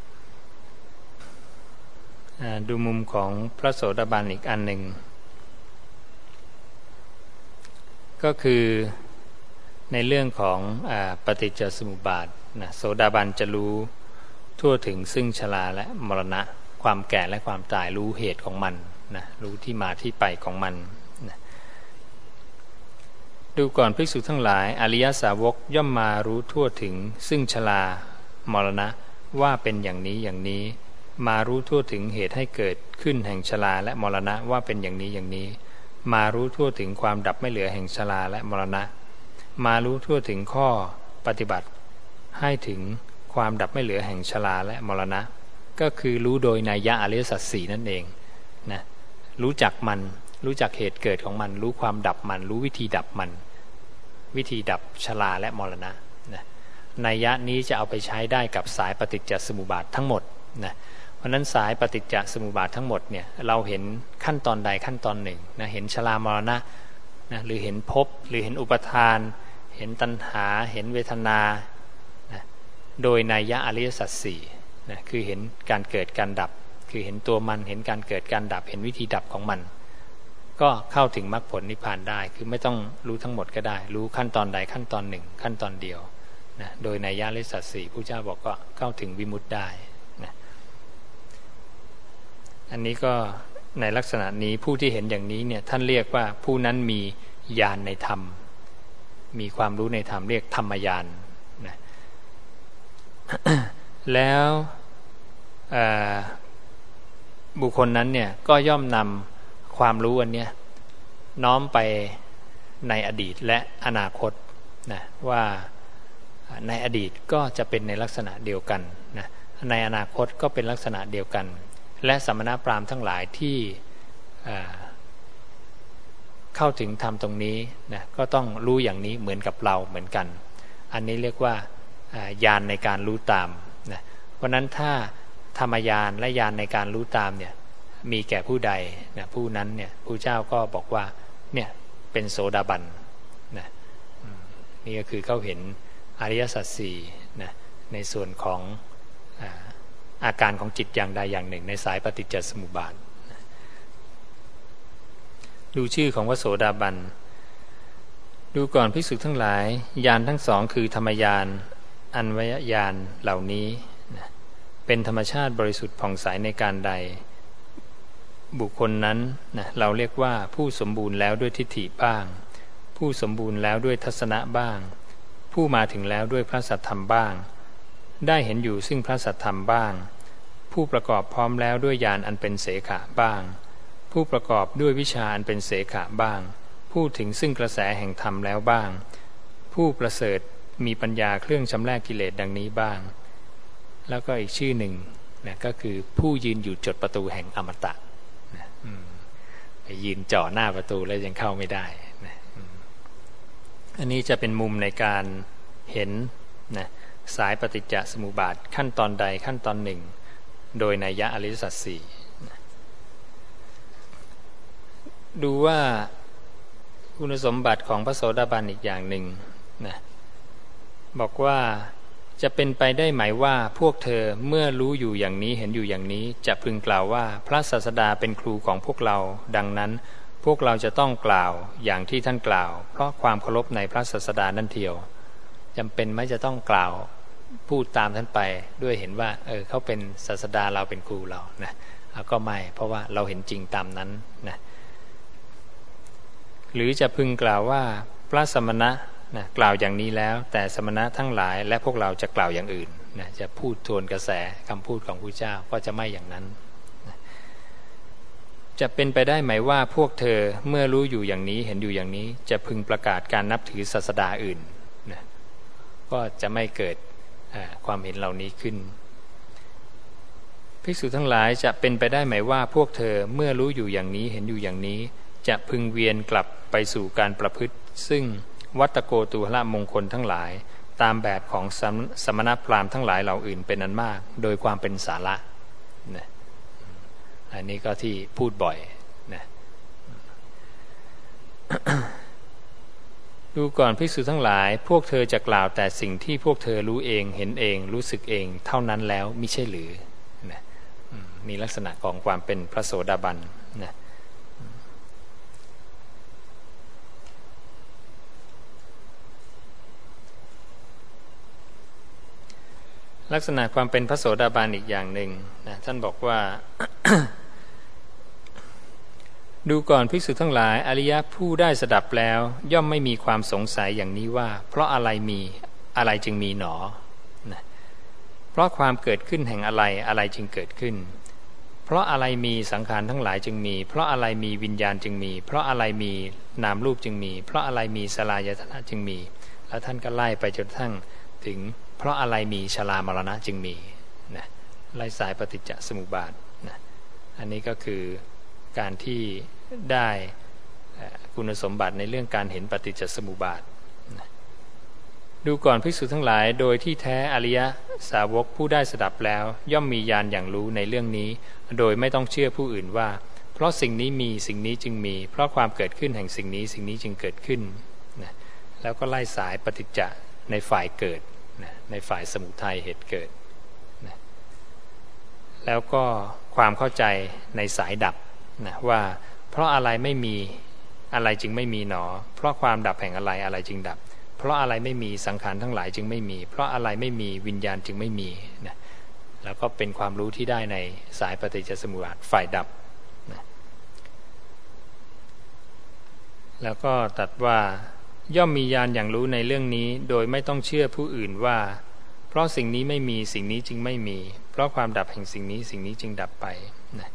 ดูมุมของพระโสดาบันอีกอันหนึ่งก็คือในเรื่องของปฏิจจสมุปบาทนะโสดาบันจะรู้ทั่วถึงซึ่งชราและมรณะความแก่และความตายรู้เหตุของมันนะรู้ที่มาที่ไปของมันนะดูก่อนภิกษุทั้งหลายอริยสาวกย่อมมารู้ทั่วถึงซึ่งชรามรณะว่าเป็นอย่างนี้อย่างนี้มารู้ทั่วถึงเหตุให้เกิดขึ้นแห่งชราและมรณะว่าเป็นอย่างนี้อย่างนี้มารู้ทั่วถึงความดับไม่เหลือแห่งชราและมรณะมารู้ทั่วถึงข้อปฏิบัติให้ถึงความดับไม่เหลือแห่งชราและมรณะก็คือรู้โดยนัยยะอริยสัจสี่นั่นเองนะรู้จักมันรู้จักเหตุเกิดของมันรู้ความดับมันรู้วิธีดับมันวิธีดับชราและมรณะนะนัยยะนี้จะเอาไปใช้ได้กับสายปฏิจจสมุปบาททั้งหมดนะเพราะนั้นสายปฏิจจสมุปบาททั้งหมดเนี่ยเราเห็นขั้นตอนใดขั้นตอนหนึ่งนะเห็นชรามรณะนะหรือเห็นภพหรือเห็นอุปทานเห็นตัณหาเห็นเวทนานะโดยนัยยะอริยสัจสี่นะคือเห็นการเกิดการดับคือเห็นตัวมันเห็นการเกิดการดับเห็นวิธีดับของมันก็เข้าถึงมรรคผลนิพพานได้คือไม่ต้องรู้ทั้งหมดก็ได้รู้ขั้นตอนใดขั้นตอนหนึ่งขั้นตอนเดียวนะโดยนัยยะอริยสัจสี่พระเจ้าบอกก็เข้าถึงวิมุตติได้นะอันนี้ก็ในลักษณะนี้ผู้ที่เห็นอย่างนี้เนี่ยท่านเรียกว่าผู้นั้นมีญาณในธรรมมีความรู้ในธรรมเรียกธรรมญาณนะ แล้วบุคคลนั้นเนี่ยก็ย่อมนำความรู้อันเนี้ยน้อมไปในอดีตและอนาคตนะว่าในอดีตก็จะเป็นในลักษณะเดียวกันนะในอนาคตก็เป็นลักษณะเดียวกันและสมณพราหมณ์ทั้งหลายที่เข้าถึงธรรมตรงนี้นะก็ต้องรู้อย่างนี้เหมือนกับเราเหมือนกันอันนี้เรียกว่าญาณในการรู้ตามนะเพราะนั้นถ้าธรรมญาณและญาณในการรู้ตามเนี่ยมีแก่ผู้ใดนะผู้นั้นเนี่ยพระเจ้าก็บอกว่าเนี่ยเป็นโสดาบันนะนี่ก็คือเขาเห็นอริยสัจสี่นะในส่วนของอ่าอาการของจิตอย่างใดอย่างหนึ่งในสายปฏิจจสมุปบาทนะดูชื่อของพระโสดาบันดูก่อนภิกษุทั้งหลายญาณทั้งสองคือธรรมญาณอันวยญาณเหล่านี้นะเป็นธรรมชาติบริสุทธิ์ผ่องใสในการใดบุคคลนั้นนะเราเรียกว่าผู้สมบูรณ์แล้วด้วยทิฏฐิบ้างผู้สมบูรณ์แล้วด้วยทัศนะบ้างผู้มาถึงแล้วด้วยพระสัทธรรมบ้างได้เห็นอยู่ซึ่งพระสัทธรรมบ้างผู้ประกอบพร้อมแล้วด้วยญาณอันเป็นเสขะบ้างผู้ประกอบด้วยวิชาอันเป็นเสขะบ้างผู้ถึงซึ่งกระแสแห่งธรรมแล้วบ้างผู้ประเสริฐมีปัญญาเครื่องชำระกิเลสดังนี้บ้างแล้วก็อีกชื่อหนึ่งนะก็คือผู้ยืนอยู่จดประตูแห่งอมตะนะไปยืนจ่อหน้าประตูแล้วยังเข้าไม่ได้นะอันนี้จะเป็นมุมในการเห็นนะสายปฏิจจสมุปบาทขั้นตอนใดขั้นตอนหนึ่งโดยนัยยะอริยสัจสี่ดูว่าคุณสมบัติของพระโสดาบันอีกอย่างหนึ่งนะบอกว่าจะเป็นไปได้ไหมว่าพวกเธอเมื่อรู้อยู่อย่างนี้เห็นอยู่อย่างนี้จะพึงกล่าวว่าพระศาสดาเป็นครูของพวกเราดังนั้นพวกเราจะต้องกล่าวอย่างที่ท่านกล่าวเพราะความเคารพในพระศาสดานั่นเทียวจำเป็นไหมจะต้องกล่าวพูดตามท่านไปด้วยเห็นว่าเออเขาเป็นศาสดาเราเป็นครูเรานะก็ไม่เพราะว่าเราเห็นจริงตามนั้นนะหรือจะพึงกล่าวว่าพระสมณะนะกล่าวอย่างนี้แล้วแต่สมณะทั้งหลายและพวกเราจะกล่าวอย่างอื่นนะจะพูดทวนกระแสคำพูดของพระเจ้าก็จะไม่อย่างนั้นนะจะเป็นไปได้ไหมว่าพวกเธอเมื่อรู้อยู่อย่างนี้เห็นอยู่อย่างนี้จะพึงประกาศการนับถือศาสดาอื่นนะก็จะไม่เกิดความเห็นเหล่านี้ขึ้นภิกษุทั้งหลายจะเป็นไปได้ไหมว่าพวกเธอเมื่อรู้อยู่อย่างนี้เห็นอยู่อย่างนี้จะพึงเวียนกลับไปสู่การประพฤติซึ่งวัตโกตุหละมงคลทั้งหลายตามแบบของสมณพราหมณ์ทั้งหลายเหล่าอื่นเป็นอันมากโดยความเป็นสาระนะอันนี้ก็ที่พูดบ่อยนะดูก่อนภิกษุทั้งหลายพวกเธอจะกล่าวแต่สิ่งที่พวกเธอรู้เองเห็นเองรู้สึกเองเท่านั้นแล้วมิใช่หรือนะมีลักษณะของความเป็นพระโสดาบันนะลักษณะความเป็นพระโสดาบันอีกอย่างหนึ่งนะท่านบอกว่า ดูก่อนภิกษุทั้งหลายอริยผู้ได้สดับแล้วย่อมไม่มีความสงสัยอย่างนี้ว่าเพราะอะไรมีอะไรจึงมีหนอนะเพราะความเกิดขึ้นแห่งอะไรอะไรจึงเกิดขึ้นเพราะอะไรมีสังขารทั้งหลายจึงมีเพราะอะไรมีวิญญาณจึงมีเพราะอะไรมีนามรูปจึงมีเพราะอะไรมีสลายตนะจึงมีแล้วท่านก็ไล่ไปจนทั้งถึงเพราะอะไรมีชรามรณะจึงมีนะไล่สายปฏิจจสมุปบาทนะอันนี้ก็คือการที่ได้คุณสมบัติในเรื่องการเห็นปฏิจจสมุปบาทนะดูก่อนภิกษุทั้งหลายโดยที่แท้อริยสาวกผู้ได้สดับแล้วย่อมมีญาณอย่างรู้ในเรื่องนี้โดยไม่ต้องเชื่อผู้อื่นว่าเพราะสิ่งนี้มีสิ่งนี้จึงมีเพราะความเกิดขึ้นแห่งสิ่งนี้สิ่งนี้จึงเกิดขึ้นนะแล้วก็ไล่สายปฏิจจในฝ่ายเกิดนะในฝ่ายสมุทัยเหตุเกิดนะแล้วก็ความเข้าใจในสายดับนะว่าเพราะอะไรไม่มีอะไรจึงไม่มีหนอเพราะความดับแห่งอะไรอะไรจึงดับเพราะอะไรไม่มีสังขารทั้งหลายจึงไม่มีเพราะอะไรไม่มีวิญญาณจึงไม่มีนะแล้วก็เป็นความรู้ที่ได้ในสายปฏิจจสมุปบาทฝ่ายดับนะแล้วก็ตรัสว่าย่อมมีญาณอย่างรู้ในเรื่องนี้โดยไม่ต้องเชื่อผู้อื่นว่าเพราะสิ่งนี้ไม่มีสิ่งนี้จึงไม่มีเพราะความดับแห่งสิ่งนี้สิ่งนี้จึงดับไปนะ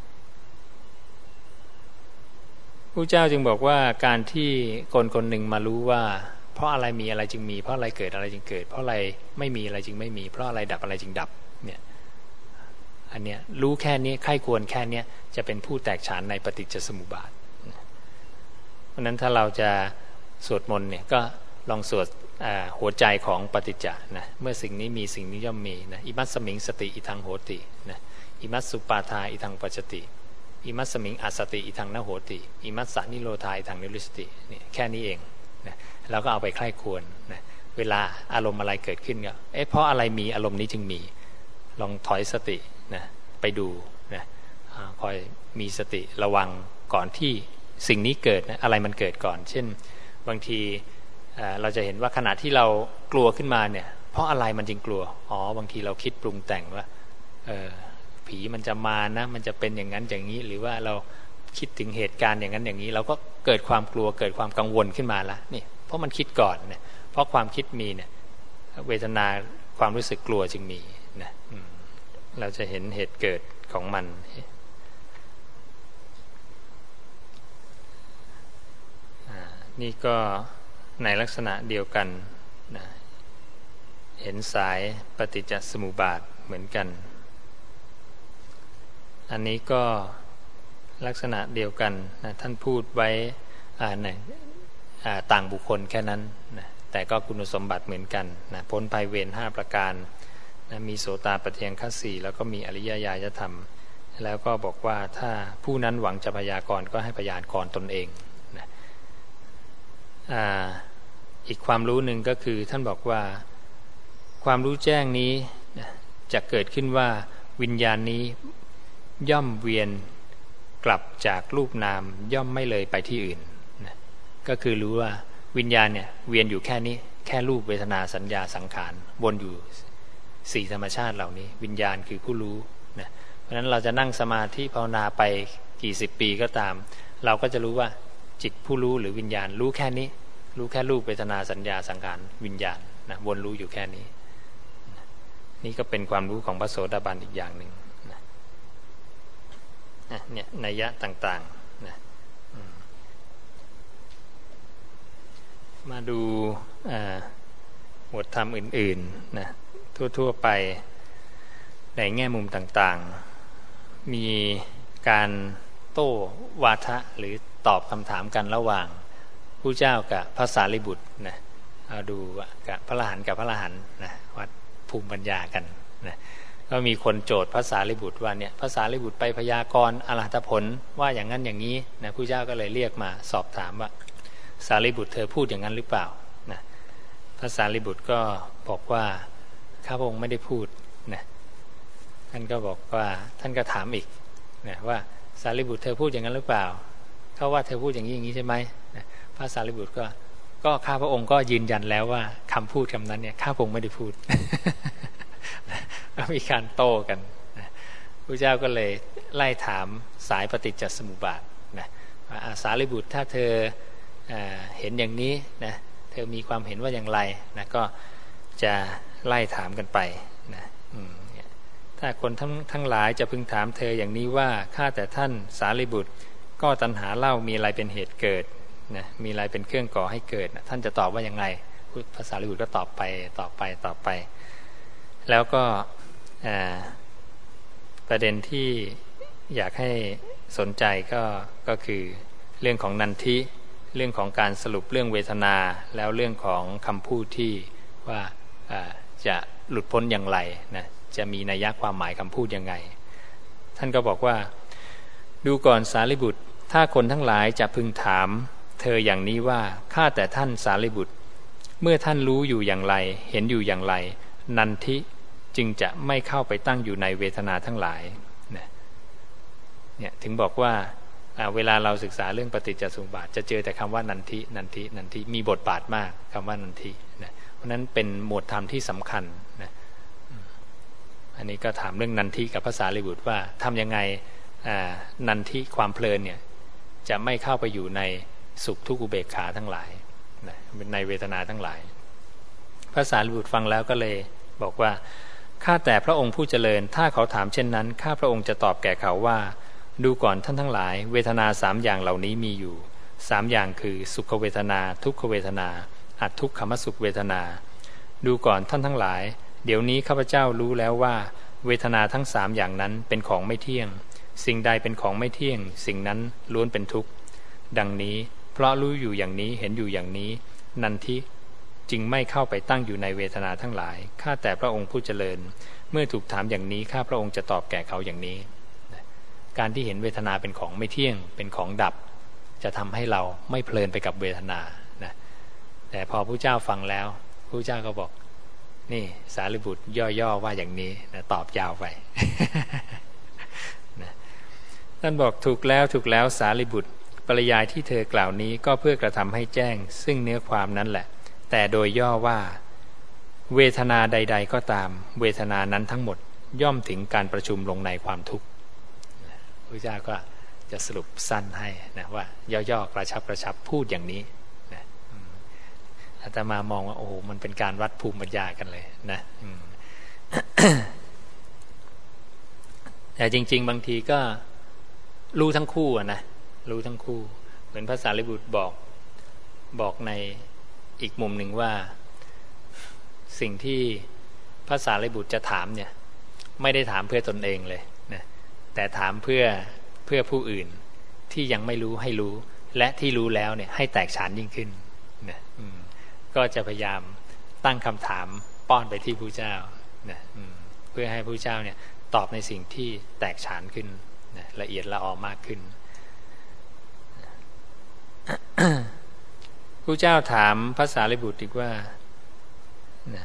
พระเจ้าจึงบอกว่าการที่คนคนหนึ่งมารู้ว่าเพราะอะไรมีอะไรจึงมีเพราะอะไรเกิดอะไรจึงเกิดเพราะอะไรไม่มีอะไรจึงไม่มีเพราะอะไรดับอะไรจึงดับเนี่ยอันเนี้ยรู้แค่นี้ใคร่ควรแค่นี้จะเป็นผู้แตกฉานในปฏิจจสมุปบาทเพราะนั้นถ้าเราจะสวดมนต์เนี่ยก็ลองสวดหัวใจของปฏิจจนะเมื่อสิ่งนี้มีสิ่งนี้ย่อมมีนะอิมัสสมิงสติอิทังโหตินะอิมัสสุปาทาอิทังปัจจติอิมัสสมิงอัสสติอิทังนโหติอิมัสสะนิโรธาอิทังนิรุสติเนี่ยแค่นี้เองนะเราก็เอาไปใคร่ควรนะเวลาอารมณ์อะไรเกิดขึ้นก็เอ๊ะเพราะอะไรมีอารมณ์นี้จึงมีลองถอยสตินะไปดูนะคอยมีสติระวังก่อนที่สิ่งนี้เกิดนะอะไรมันเกิดก่อนเช่นบางทีเราจะเห็นว่าขณะที่เรากลัวขึ้นมาเนี่ยเพราะอะไรมันจึงกลัวอ๋อบางทีเราคิดปรุงแต่งว่าเออผีมันจะมานะมันจะเป็นอย่างนั้นอย่างนี้หรือว่าเราคิดถึงเหตุการณ์อย่างนั้นอย่างนี้เราก็เกิดความกลัวเกิดความกังวลขึ้นมาละนี่เพราะมันคิดก่อนเนี่ยเพราะความคิดมีเนี่ยเวทนาความรู้สึกกลัวจึงมีนะเราจะเห็นเหตุเกิดของมันนี่ก็ในลักษณะเดียวกันนะเห็นสายปฏิจจสมุปบาทเหมือนกันอันนี้ก็ลักษณะเดียวกันนะท่านพูดไว้ในต่างบุคคลแค่นั้นนะแต่ก็คุณสมบัติเหมือนกันนะพ้นภัยเวรห้าประการนะมีโสตาปัฏฐัยคัสสี่แล้วก็มีอริยญาณธรรมแล้วก็บอกว่าถ้าผู้นั้นหวังจะพยากรณ์ก็ให้พยากรณ์ตนเองนะอ่าอีกความรู้หนึ่งก็คือท่านบอกว่าความรู้แจ้งนี้จะเกิดขึ้นว่าวิญญาณนี้ย่อมเวียนกลับจากรูปนามย่อมไม่เลยไปที่อื่นนะก็คือรู้ว่าวิญญาณเนี่ยเวียนอยู่แค่นี้แค่รูปเวทนาสัญญาสังขารวนอยู่สี่ธรรมชาติเหล่านี้วิญญาณคือผู้รู้นะเพราะฉะนั้นเราจะนั่งสมาธิภาวนาไปกี่สิบปีก็ตามเราก็จะรู้ว่าจิตผู้รู้หรือวิญญาณรู้แค่นี้รู้แค่รูปเวทนาสัญญาสังขารวิญญาณนะวนรู้อยู่แค่นี้นี่ก็เป็นความรู้ของพระโสดาบันอีกอย่างหนึ่งนะเนี่ยนัยยะต่างๆนะมาดูหมวดธรรมอื่นๆนะทั่วๆไปในแง่มุมต่างๆมีการโต้วาทะหรือตอบคำถามกันระหว่างผู้เจ้ากับพระสารีบุตรนะเอาดูกับพระอรหันต์กับพระอรหันต์นะวัดภูมิปัญญากันนะก็มีคนโจทย์พระสารีบุตรว่าเนี่ยพระสารีบุตรไปพยากรณ์อรหัตผลว่าอย่างนั้นอย่างนี้นะผู้เจ้าก็เลยเรียกมาสอบถามว่าสารีบุตรเธอพูดอย่างนั้นหรือเปล่านะพระสารีบุตรก็บอกว่าข้าพระองค์ไม่ได้พูดนะท่านก็บอกว่าท่านก็ถามอีกนะว่าสารีบุตรเธอพูดอย่างนั้นหรือเปล่าเขาว่าเธอพูดอย่างนี้อย่างนี้ใช่ไหมนะพระสารีบุตรก็ก็ข้าพระองค์ก็ยืนยันแล้วว่าคำพูดคำนั้นเนี่ยข้าพระองค์ไม่ได้พูด ก็มีการโต้กันนะพระเจ้าก็เลยไล่ถามสายปฏิจจสมุปบาทนะว่าสารีบุตรถ้าเธอเห็นอย่างนี้นะเธอมีความเห็นว่าอย่างไรนะก็จะไล่ถามกันไปนะถ้าคนทั้งทั้งหลายจะพึงถามเธออย่างนี้ว่าข้าแต่ท่านสารีบุตรก็ตัณหาเล่ามีอะไรเป็นเหตุเกิดนะมีอะไรเป็นเครื่องก่อให้เกิดนะท่านจะตอบว่ายังไงพระสารีบุตรก็ตอบไปตอบไปตอบไปแล้วก็ประเด็นที่อยากให้สนใจก็ก็คือเรื่องของนันทิเรื่องของการสรุปเรื่องเวทนาแล้วเรื่องของคำพูดที่ว่าจะหลุดพ้นอย่างไรนะจะมีนัยยะความหมายคำพูดยังไงท่านก็บอกว่าดูก่อนสารีบุตรถ้าคนทั้งหลายจะพึงถามเธออย่างนี้ว่าข้าแต่ท่านสารีบุตรเมื่อท่านรู้อยู่อย่างไรเห็นอยู่อย่างไรนันทิจึงจะไม่เข้าไปตั้งอยู่ในเวทนาทั้งหลายเนี่ยถึงบอกว่าเวลาเราศึกษาเรื่องปฏิจจสมุปบาทจะเจอแต่คำว่านันทินันทินันทิมีบทบาทมากคำว่านันทินะเพราะนั้นเป็นหมวดธรรมที่สำคัญนะอันนี้ก็ถามเรื่องนันทิกับภาษาลิบุตรว่าทำยังไงนันทิความเพลินเนี่ยจะไม่เข้าไปอยู่ในสุขทุกข์อุเบกขาทั้งหลายนะในเวทนาทั้งหลายพระสารีบุตรฟังแล้วก็เลยบอกว่าข้าแต่พระองค์ผู้เจริญถ้าเขาถามเช่นนั้นข้าพระองค์จะตอบแก่เขาว่าดูก่อนท่านทั้งหลายเวทนาสามอย่างเหล่านี้มีอยู่สามอย่างคือสุขเวทนาทุกขเวทนาอทุกขมสุขเวทนาดูก่อนท่านทั้งหลายเดี๋ยวนี้ข้าพเจ้ารู้แล้วว่าเวทนาทั้งสามอย่างนั้นเป็นของไม่เที่ยงสิ่งใดเป็นของไม่เที่ยงสิ่งนั้นล้วนเป็นทุกข์ดังนี้เพราะรู้อยู่อย่างนี้เห็นอยู่อย่างนี้นันทิจึงไม่เข้าไปตั้งอยู่ในเวทนาทั้งหลายข้าแต่พระองค์ผู้เจริญเมื่อถูกถามอย่างนี้ข้าพระองค์จะตอบแก่เขาอย่างนี้การที่เห็นเวทนาเป็นของไม่เที่ยงเป็นของดับจะทำให้เราไม่เพลินไปกับเวทนานะแต่พอพระเจ้าฟังแล้วพระเจ้าก็บอกนี่สารีบุตรย่อๆว่าอย่างนี้นะตอบยาวไป นะท่านบอกถูกแล้วถูกแล้วสารีบุตรปริยายที่เธอกล่าวนี้ก็เพื่อกระทำให้แจ้งซึ่งเนื้อความนั้นแหละแต่โดยย่อว่าเวทนาใดๆก็ตามเวทนานั้นทั้งหมดย่อมถึงการประชุมลงในความทุกข์พระเจ้าก็จะสรุปสั้นให้นะว่าย่อๆกระชับกระชับพูดอย่างนี้นะอาตมามองว่าโอ้โหมันเป็นการวัดภูมิปัญญากันเลยนะ แต่จริงๆบางทีก็รู้ทั้งคู่นะรู้ทั้งคู่เหมือนพระสารีบุตรบอกบอกในอีกมุมหนึ่งว่าสิ่งที่พระสารีบุตรจะถามเนี่ยไม่ได้ถามเพื่อตนเองเลยนะแต่ถามเพื่อเพื่อผู้อื่นที่ยังไม่รู้ให้รู้และที่รู้แล้วเนี่ยให้แตกฉานยิ่งขึ้นนะก็จะพยายามตั้งคำถามป้อนไปที่พระเจ้านะเพื่อให้พระเจ้าเนี่ยตอบในสิ่งที่แตกฉานขึ้นนะละเอียดละออมากขึ้นพระเจ้าถามพระสารีบุตรอีกว่านะ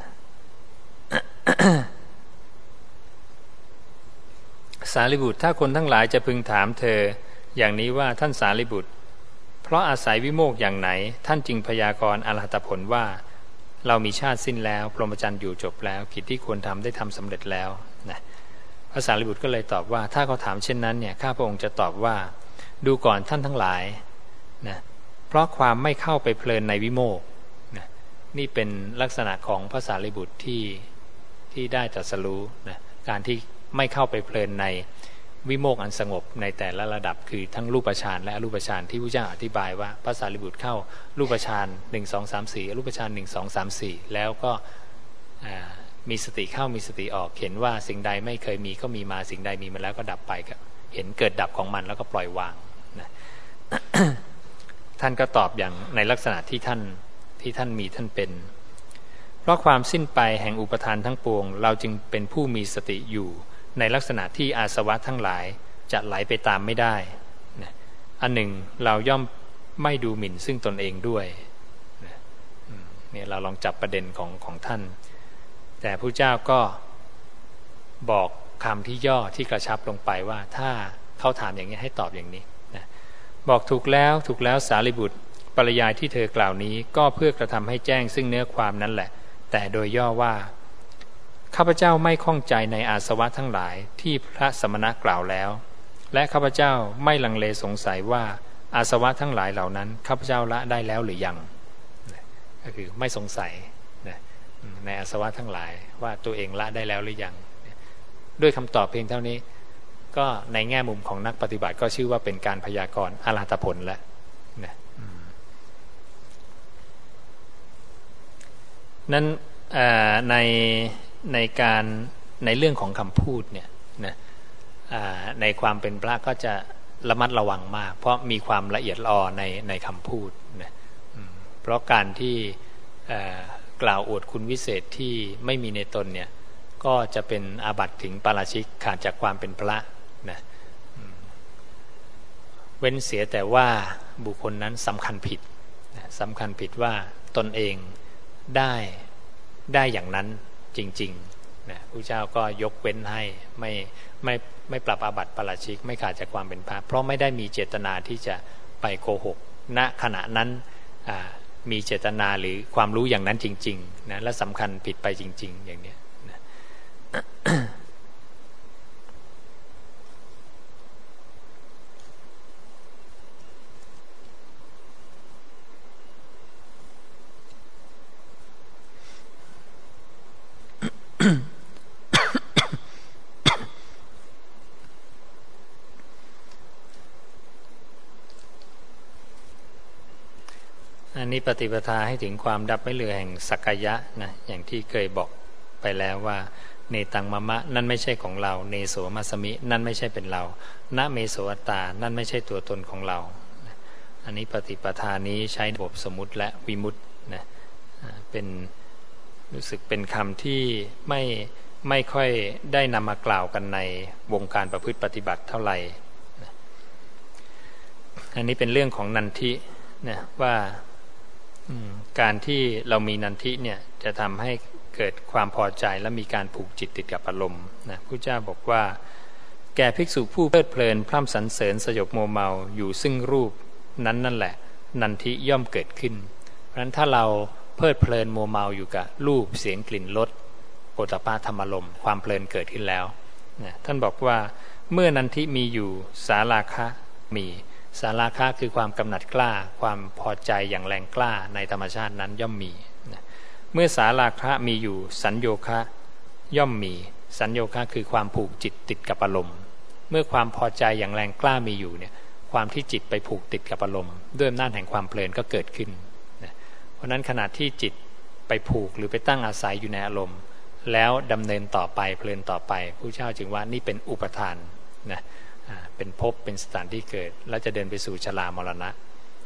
สารีบุตรถ้าคนทั้งหลายจะพึงถามเธออย่างนี้ว่าท่านสารีบุตรเพราะอาศัยวิโมกข์อย่างไหนท่านจึงพยากรณ์อรหัตผลว่าเรามีชาติสิ้นแล้วพรหมจรรย์อยู่จบแล้วกิจที่ควรทำได้ทำสำเร็จแล้วนะพระสารีบุตรก็เลยตอบว่าถ้าเขาถามเช่นนั้นเนี่ยข้าพระองค์จะตอบว่าดูก่อนท่านทั้งหลายนะเพราะความไม่เข้าไปเพลินในวิโมกข์นะนี่เป็นลักษณะของพระสารีบุตรที่ที่ได้ตรัสรู้นะการที่ไม่เข้าไปเพลินในวิโมกข์อันสงบในแต่ละระดับคือทั้งรูปฌานและอรูปฌานที่พระเจ้าอธิบายว่าพระสารีบุตรเข้ารูปฌานหนึ่ง สอง สาม สี่อรูปฌานหนึ่ง สอง สาม สี่แล้วก็มีสติเข้ามีสติออกเห็นว่าสิ่งใดไม่เคยมีก็มีมาสิ่งใดมีมาแล้วก็ดับไปก็เห็นเกิดดับของมันแล้วก็ปล่อยวางนะ ท่านก็ตอบอย่างในลักษณะที่ท่านที่ท่านมีท่านเป็นเพราะความสิ้นไปแห่งอุปทานทั้งปวงเราจึงเป็นผู้มีสติอยู่ในลักษณะที่อาสวะทั้งหลายจะไหลไปตามไม่ได้นะอันหนึ่งเราย่อมไม่ดูหมิ่นซึ่งตนเองด้วยนะเนี่ยเราลองจับประเด็นของของท่านแต่พระเจ้าก็บอกคำที่ย่อที่กระชับลงไปว่าถ้าเขาถามอย่างนี้ให้ตอบอย่างนี้นะบอกถูกแล้วถูกแล้วสารีบุตรปริยายที่เธอกล่าวนี้ก็เพื่อกระทำให้แจ้งซึ่งเนื้อความนั้นแหละแต่โดยย่อว่าข้าพเจ้าไม่ข้องใจในอาสวะทั้งหลายที่พระสมณะกล่าวแล้วและข้าพเจ้าไม่ลังเลสงสัยว่าอาสวะทั้งหลายเหล่านั้นข้าพเจ้าละได้แล้วหรือยังก็คือไม่สงสัยในอาสวะทั้งหลายว่าตัวเองละได้แล้วหรือยังด้วยคำตอบเพียงเท่านี้ก็ในแง่มุมของนักปฏิบัติก็ชื่อว่าเป็นการพยากรณ์อรหัตผลแล้วนะนั้นในในการในเรื่องของคำพูดเนี่ยนะในความเป็นพระก็จะระมัดระวังมากเพราะมีความละเอียดละออในในคำพูดนะเพราะการที่กล่าวอวดคุณวิเศษที่ไม่มีในตนเนี่ยก็จะเป็นอาบัติถึงปาราชิกขาดจากความเป็นพระนะเว้นเสียแต่ว่าบุคคลนั้นสำคัญผิดสำคัญผิดว่าตนเองได้ได้อย่างนั้นจริงๆนะพระเจ้าก็ยกเว้นให้ไม่ไม่ไม่ปรับอาบัติปาราชิกไม่ขาดจากความเป็นพระเพราะไม่ได้มีเจตนาที่จะไปโกหกณขณะนั้นมีเจตนาหรือความรู้อย่างนั้นจริงๆนะและสำคัญผิดไปจริงๆอย่างนี้นะ นอันนี้ปฏิปทาให้ถึงความดับไม่เหลือแห่งสักกายะนะอย่างที่เคยบอกไปแล้วว่าเนตังมะมะนั่นไม่ใช่ของเราเนโสมัสมินั่นไม่ใช่เป็นเราณเมโสอัตตานั่นไม่ใช่ตัวตนของเราอันนี้ปฏิปทานี้ใช้ระบบสมมุติและวิมุตตินะเป็นรู้สึกเป็นคำที่ไม่ไม่ค่อยได้นำมากล่าวกันในวงการประพฤติปฏิบัติเท่าไหร่นะอันนี้เป็นเรื่องของนันทินะว่าการที่เรามีนันทิเนี่ยจะทำให้เกิดความพอใจและมีการผูกจิตติดกับอารมณ์นะพระเจ้าบอกว่าแก่ภิกษุผู้เพลิดเพลินพร่ำสรรเสริญสยบโมเมาอยู่ซึ่งรูปนั้นนั่นแหละนันทิย่อมเกิดขึ้นเพราะฉะนั้นถ้าเราเพลิดเพลินโมเมาอยู่กับรูปเสียงกลิ่นรสโผฏฐัพพะธรรมารมณ์ความเพลินเกิดขึ้นแล้วนะท่านบอกว่าเมื่อนันทิมีอยู่สาราคะมีสาราคะคือความกำหนัดกล้าความพอใจอย่างแรงกล้าในธรรมชาตินั้นย่อมมีนะเมื่อสาราคะมีอยู่สัญโยคะย่อมมีสัญโยคะคือความผูกจิตติดกับอารมณ์เมื่อความพอใจอย่างแรงกล้ามีอยู่เนี่ยความที่จิตไปผูกติดกับอารมณ์ด้วยอำนาจแห่งความเพลินก็เกิดขึ้นนะเพราะนั้นขณะที่จิตไปผูกหรือไปตั้งอาศัยอยู่ในอารมณ์แล้วดำเนินต่อไปเพลินต่อไปผู้เจ้าจึงว่านี่เป็นอุปทานนะเป็นภพเป็นสถานที่เกิดแล้วจะเดินไปสู่ชรามรณะ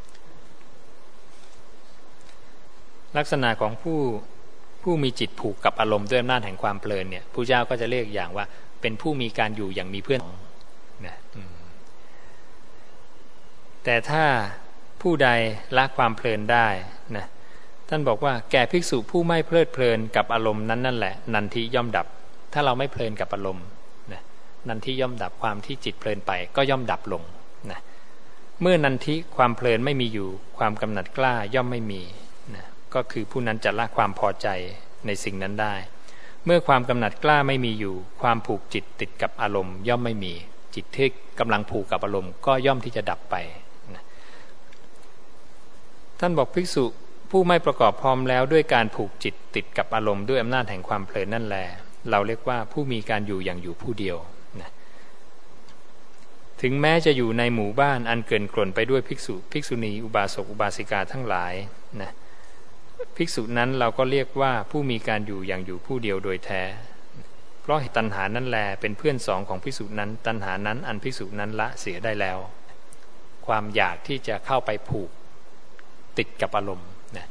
ลักษณะของผู้ผู้มีจิตผูกกับอารมณ์ด้วยอำนาจแห่งความเพลินเนี่ยผู้เจ้าก็จะเรียกอย่างว่าเป็นผู้มีการอยู่อย่างมีเพื่อนนะแต่ถ้าผู้ใดละความเพลินได้นะท่านบอกว่าแก่ภิกษุผู้ไม่เพลิดเพลินกับอารมณ์นั้นนั่นแหละนันทิย่อมดับถ้าเราไม่เพลินกับอารมณ์นะนันทิย่อมดับความที่จิตเพลินไปก็ย่อมดับลงนะเมื่อนันทิความเพลินไม่มีอยู่ความกำหนัดกล้าย่อมไม่มีนะก็คือผู้นั้นจะละความพอใจในสิ่งนั้นได้เมื่อความกำหนัดกล้าไม่มีอยู่ความผูกจิตติดกับอารมณ์ย่อมไม่มีจิตที่กำลังผูกกับอารมณ์ก็ย่อมที่จะดับไปนะท่านบอกภิกษุผู้ไม่ประกอบพร้อมแล้วด้วยการผูกจิตติดกับอารมณ์ด้วยอำนาจแห่งความเพลินนั่นแหละเราเรียกว่าผู้มีการอยู่อย่างอยู่ผู้เดียวนะถึงแม้จะอยู่ในหมู่บ้านอันเกินกล่นไปด้วยภิกษุภิกษุณีอุบาสกอุบาสิกาทั้งหลายนะภิกษุนั้นเราก็เรียกว่าผู้มีการอยู่อย่างอยู่ผู้เดียวโดยแท้เพราะตัณหานั้นแลเป็นเพื่อนสองของภิกษุนั้นตัณหานั้นอันภิกษุนั้นละเสียได้แล้วความอยากที่จะเข้าไปผูกติดกับอารมณ์นะ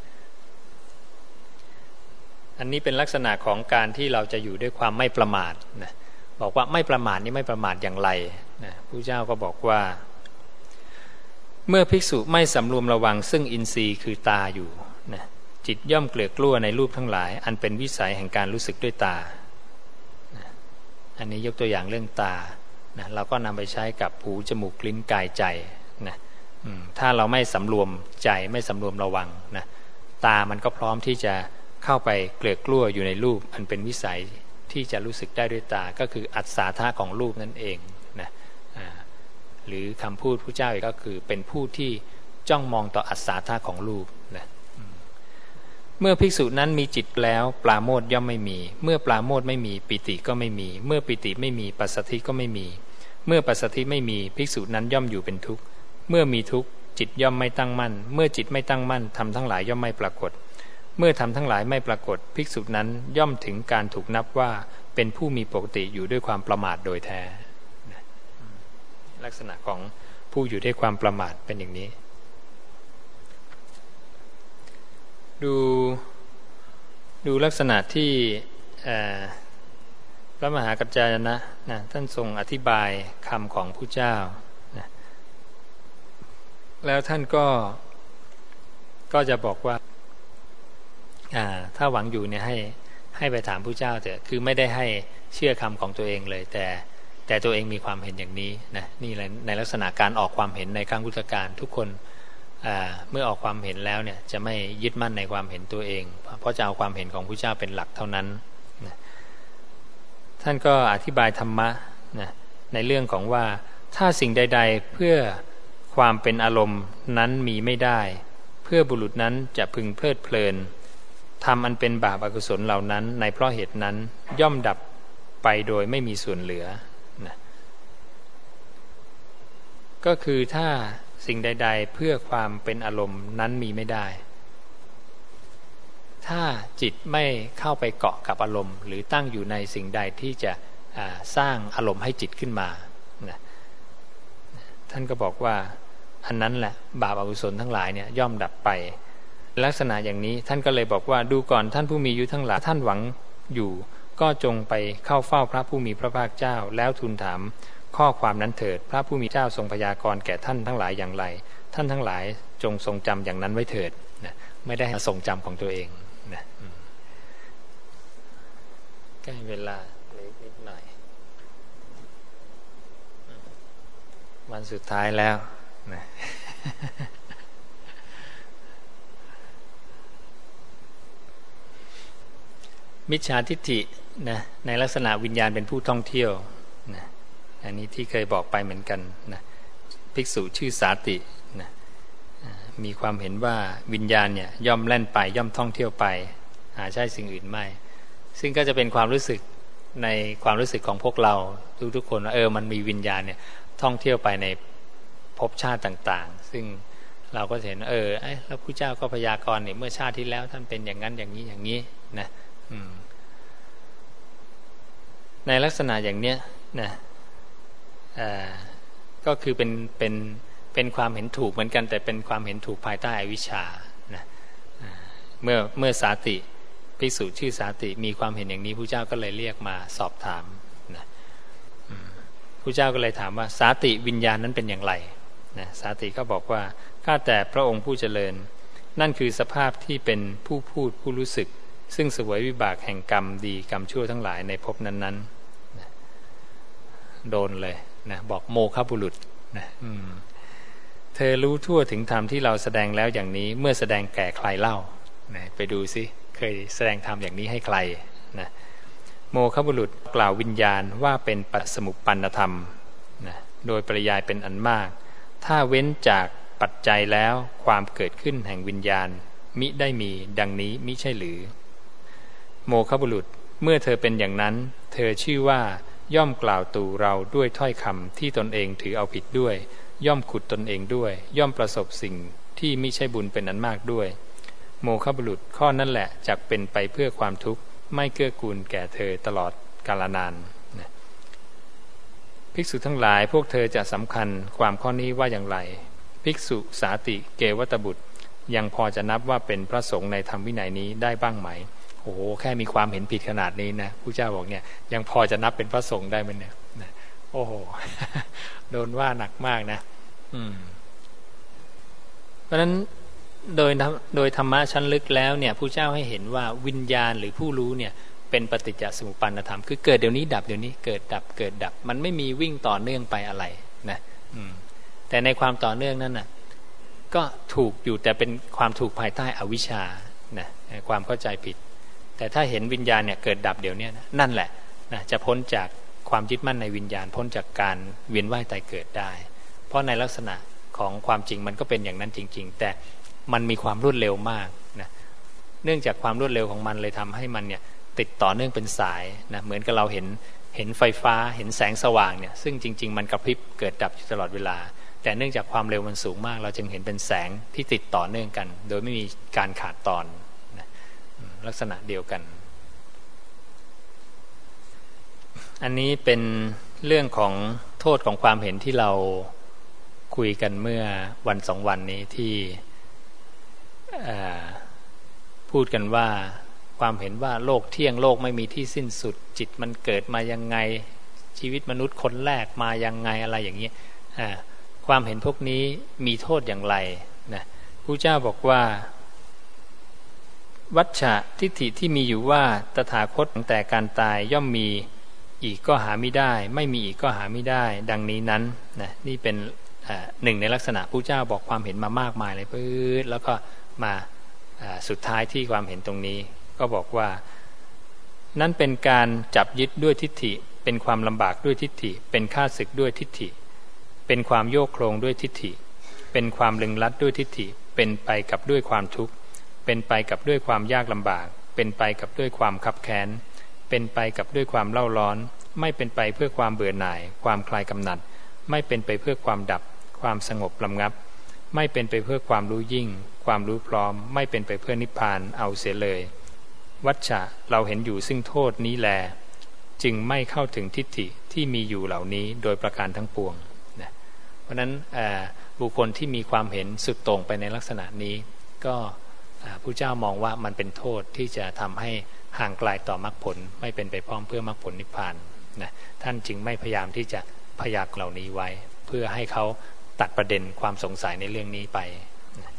อันนี้เป็นลักษณะของการที่เราจะอยู่ด้วยความไม่ประมาทนะบอกว่าไม่ประมาทนี่ไม่ประมาทอย่างไรนะพระเจ้าก็บอกว่าเมื่อภิกษุไม่สำรวมระวังซึ่งอินทรีย์คือตาอยู่นะจิตย่อมเกลือกลัวในรูปทั้งหลายอันเป็นวิสัยแห่งการรู้สึกด้วยตานะอันนี้ยกตัวอย่างเรื่องตานะเราก็นำไปใช้กับหูจมูกลิ้นกายใจนะถ้าเราไม่สำรวมใจไม่สำรวมระวังนะตามันก็พร้อมที่จะเข้าไปเกลือกลัวอยู่ในรูปอันเป็นวิสัยที่จะรู้สึกได้ด้วยตาก็คืออัศสาทะของรูปนั่นเองนะหรือคำพูดพระเจ้าอีกก็คือเป็นผู้ที่จ้องมองต่ออัศสาทะของรูปนะเมื่อภิกษุนั้นมีจิตแล้วปราโมทย์ย่อมไม่มีเมื่อปราโมทย์ไม่มีปิติก็ไม่มีเมื่อปิติไม่มีปัสสัทธิก็ไม่มีเมื่อปัสสัทธิไม่มีภิกษุนั้นย่อมอยู่เป็นทุกข์เมื่อมีทุกข์จิตย่อมไม่ตั้งมั่นเมื่อจิตไม่ตั้งมั่นธรรมทั้งหลายย่อมไม่ปรากฏเมื่อธรรมทั้งหลายไม่ปรากฏภิกษุนั้นย่อมถึงการถูกนับว่าเป็นผู้มีปกติอยู่ด้วยความประมาทโดยแท้ลักษณะของผู้อยู่ด้วยความประมาทเป็นอย่างนี้ดูดูลักษณะที่พระมหากัจจายนะนะท่านทรงอธิบายคำของผู้เจ้านะแล้วท่านก็ก็จะบอกว่าถ้าหวังอยู่เนี่ยให้ให้ไปถามผู้เจ้าแต่คือไม่ได้ให้เชื่อคำของตัวเองเลยแต่แต่ตัวเองมีความเห็นอย่างนี้นะนี่ในลักษณะการออกความเห็นในครั้งพุทธกาลทุกคนเมื่อออกความเห็นแล้วเนี่ยจะไม่ยึดมั่นในความเห็นตัวเองเพราะจะเอาความเห็นของผู้เจ้าเป็นหลักเท่านั้นนะท่านก็อธิบายธรรมะนะในเรื่องของว่าถ้าสิ่งใดๆเพื่อความเป็นอารมณ์นั้นมีไม่ได้เพื่อบุรุษนั้นจะพึงเพลิดเพลินทำอันเป็นบาปอกุศลเหล่านั้นในเพราะเหตุนั้นย่อมดับไปโดยไม่มีส่วนเหลือนะก็คือถ้าสิ่งใดๆเพื่อความเป็นอารมณ์นั้นมีไม่ได้ถ้าจิตไม่เข้าไปเกาะกับอารมณ์หรือตั้งอยู่ในสิ่งใดที่จะสร้างอารมณ์ให้จิตขึ้นมานะท่านก็บอกว่าอันนั้นแหละบาปอกุศลทั้งหลายเนี่ยย่อมดับไปลักษณะอย่างนี้ท่านก็เลยบอกว่าดูก่อนท่านผู้มีอายุทั้งหลายท่านหวังอยู่ก็จงไปเข้าเฝ้าพระผู้มีพระภาคเจ้าแล้วทูลถามข้อความนั้นเถิดพระผู้มีเจ้าทรงพยากรณ์แก่ท่านทั้งหลายอย่างไรท่านทั้งหลายจงทรงจำอย่างนั้นไว้เถิดนะไม่ได้ทรงจำของตัวเองนะใกล้เวลาเหลือนิดหน่อยวันสุดท้ายแล้วนะมิจฉาทิฏฐินะในลักษณะวิญญาณเป็นผู้ท่องเที่ยวนะอันนี้ที่เคยบอกไปเหมือนกันนะภิกษุชื่อสาตินะมีความเห็นว่าวิญญาณเนี่ยย่อมแล่นไปย่อมท่องเที่ยวไปหาใช่สิ่งอื่นไม่ซึ่งก็จะเป็นความรู้สึกในความรู้สึกของพวกเราทุกๆคนว่าเออมันมีวิญญาณเนี่ยท่องเที่ยวไปในภพชาติต่างๆซึ่งเราก็เห็นเออไอ้แล้วพระเจ้าก็พยากรณ์เนี่ยเมื่อชาติที่แล้วท่านเป็นอย่างนั้นอย่างนี้อย่างนี้นะในลักษณะอย่างเนี้ยนะก็คือเป็นเป็นเป็นความเห็นถูกเหมือนกันแต่เป็นความเห็นถูกภายใต้อวิชชานะเมื่อเมื่อสาติภิกษุชื่อสาติมีความเห็นอย่างนี้พระเจ้าก็เลยเรียกมาสอบถามนะพระเจ้าก็เลยถามว่าสาติวิญญาณนั้นเป็นอย่างไรนะสาติก็บอกว่าข้าแต่พระองค์ผู้เจริญนั่นคือสภาพที่เป็นผู้พูดผู้รู้สึกซึ่งเสวยวิบากแห่งกรรมดีกรรมชั่วทั้งหลายในภพนั้นๆนะโดนเลยนะบอกโมฆะบุรุษนะเธอรู้ทั่วถึงธรรมที่เราแสดงแล้วอย่างนี้เมื่อแสดงแก่ใครเล่านะไปดูซิเคยแสดงธรรมอย่างนี้ให้ใครนะโมฆะบุรุษกล่าววิญญาณว่าเป็นปสมุปปันนธรรมนะโดยปริยายเป็นอันมากถ้าเว้นจากปัจจัยแล้วความเกิดขึ้นแห่งวิญญาณมิได้มีดังนี้มิใช่หรือโมฆะบุรุษเมื่อเธอเป็นอย่างนั้นเธอชื่อว่าย่อมกล่าวตู่เราด้วยถ้อยคำที่ตนเองถือเอาผิดด้วยย่อมขุดตนเองด้วยย่อมประสบสิ่งที่มิใช่บุญเป็นอันมากด้วยโมฆะบุรุษข้อนั่นแหละจักเป็นไปเพื่อความทุกข์ไม่เกื้อกูลแก่เธอตลอดกาลนานภิกษุทั้งหลายพวกเธอจะสำคัญความข้อนี้ว่าอย่างไรภิกษุสาติเกวัตบุตรยังพอจะนับว่าเป็นพระสงฆ์ในธรรมวินัยนี้ได้บ้างไหมโอ้โหแค่มีความเห็นผิดขนาดนี้นะพระเจ้าบอกเนี่ยยังพอจะนับเป็นพระสงฆ์ได้ไหมเนี่ยนะโอ้โห โดนว่าหนักมากนะอืมเพราะฉะนั้นโดยโดยธรรมะชั้นลึกแล้วเนี่ยพระเจ้าให้เห็นว่าวิญญาณหรือผู้รู้เนี่ยเป็นปฏิจจสมุปปนธรรมคือเกิดเดี๋ยวนี้ดับเดี๋ยวนี้เกิดดับเกิดดับมันไม่มีวิ่งต่อเนื่องไปอะไรนะอืมแต่ในความต่อเนื่องนั้นน่ะก็ถูกอยู่แต่เป็นความถูกภายใต้อวิชชานะความเข้าใจผิดแต่ถ้าเห็นวิญญาณเนี่ยเกิดดับเดี๋ยวนี้นะนั่นแหละนะจะพ้นจากความยึดมั่นในวิญญาณพ้นจากการเวียนว่ายตายเกิดได้เพราะในลักษณะของความจริงมันก็เป็นอย่างนั้นจริงๆแต่มันมีความรวดเร็วมากนะเนื่องจากความรวดเร็วของมันเลยทำให้มันเนี่ยติดต่อเนื่องเป็นสายนะเหมือนกับเราเห็นเห็นไฟฟ้าเห็นแสงสว่างเนี่ยซึ่งจริงๆมันกระพริบเกิดดับอยู่ตลอดเวลาแต่เนื่องจากความเร็วมันสูงมากเราจึงเห็นเป็นแสงที่ติดต่อเนื่องกันโดยไม่มีการขาดตอนนะลักษณะเดียวกันอันนี้เป็นเรื่องของโทษของความเห็นที่เราคุยกันเมื่อวันสองวันนี้ที่พูดกันว่าความเห็นว่าโลกเที่ยงโลกไม่มีที่สิ้นสุดจิตมันเกิดมายังไงชีวิตมนุษย์คนแรกมายังไงอะไรอย่างนี้ความเห็นพวกนี้มีโทษอย่างไรนะพระเจ้าบอกว่าวัชชะทิฏฐิที่มีอยู่ว่าตถาคตตั้งแต่การตายย่อมมีอีกก็หาไม่ได้ไม่มีอีกก็หาไม่ได้ดังนี้นั้นนะนี่เป็นหนึ่งในลักษณะพระเจ้าบอกความเห็นมามากมายเลยปื๊ดแล้วก็มาสุดท้ายที่ความเห็นตรงนี้ก็บอกว่านั่นเป็นการจับยึดด้วยทิฏฐิเป็นความลำบากด้วยทิฏฐิเป็นข้าศึกด้วยทิฏฐิเป็นความโยกโคลงด้วยทิฏฐิเป็นความลึงลัดด้วยทิฏฐิเป็นไปกับด้วยความทุกข์เป็นไปกับด้วยความยากลำบากเป็นไปกับด้วยความคับแค้นเป็นไปกับด้วยความเล่าร้อนไม่เป็นไปเพื่อความเบื่อหน่ายความคลายกำหนัดไม่เป็นไปเพื่อความดับความสงบระงับไม่เป็นไปเพื่อความรู้ยิ่งความรู้พร้อมไม่เป็นไปเพื่อนิพพานเอาเสียเลยวัชชะเราเห็นอยู่ซึ่งโทษนี้แลจึงไม่เข้าถึงทิฏฐิที่มีอยู่เหล่านี้โดยประการทั้งปวงนะเพราะฉะนั้นบุคคลที่มีความเห็นสุดโต่งไปในลักษณะนี้ก็พระเจ้ามองว่ามันเป็นโทษที่จะทำให้ห่างไกลต่อมรรคผลไม่เป็นไปพร้อมเพื่อมรรคผลนิพพานนะท่านจึงไม่พยายามที่จะพยากเหล่านี้ไว้เพื่อให้เขาตัดประเด็นความสงสัยในเรื่องนี้ไปนะ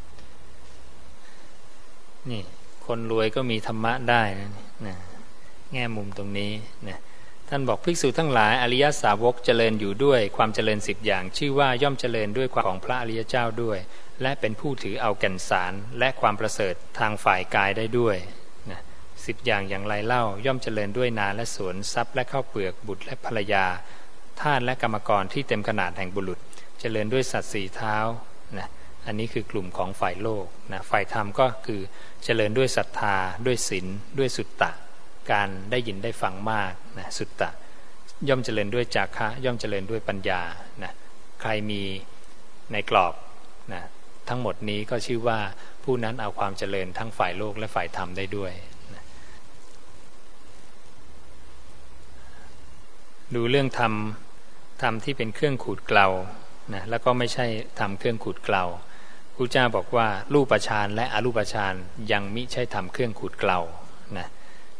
นี่คนรวยก็มีธรรมะได้นะนะแง่มุมตรงนี้นะท่านบอกภิกษุทั้งหลายอริยสาวกเจริญอยู่ด้วยความเจริญสิบอย่างชื่อว่าย่อมเจริญด้วยความของพระอริยเจ้าด้วยและเป็นผู้ถือเอาแก่นสารและความประเสริฐทางฝ่ายกายได้ด้วยนะสิบอย่างอย่างไรเล่าย่อมเจริญด้วยนาและสวนทรัพย์และข้าวเปลือกบุตรและภรรยาทาสและกรรมกรที่เต็มขนาดแห่งบุรุษเจริญด้วยสัตว์สี่เท้านะอันนี้คือกลุ่มของฝ่ายโลกนะฝ่ายธรรมก็คือเจริญด้วยศรัทธาด้วยศีลด้วยสุตตะการได้ยินได้ฟังมากนะสุตตะย่อมเจริญด้วยจาคะย่อมเจริญด้วยปัญญานะใครมีในกรอบนะทั้งหมดนี้ก็ชื่อว่าผู้นั้นเอาความเจริญทั้งฝ่ายโลกและฝ่ายธรรมได้ด้วยนะดูเรื่องธรรมธรรมที่เป็นเครื่องขูดเกลานะแล้วก็ไม่ใช่ธรรมเครื่องขูดเกลาพระเจ้าบอกว่ารูปฌานและอรูปฌานยังมิใช่ธรรมเครื่องขูดเกลานะ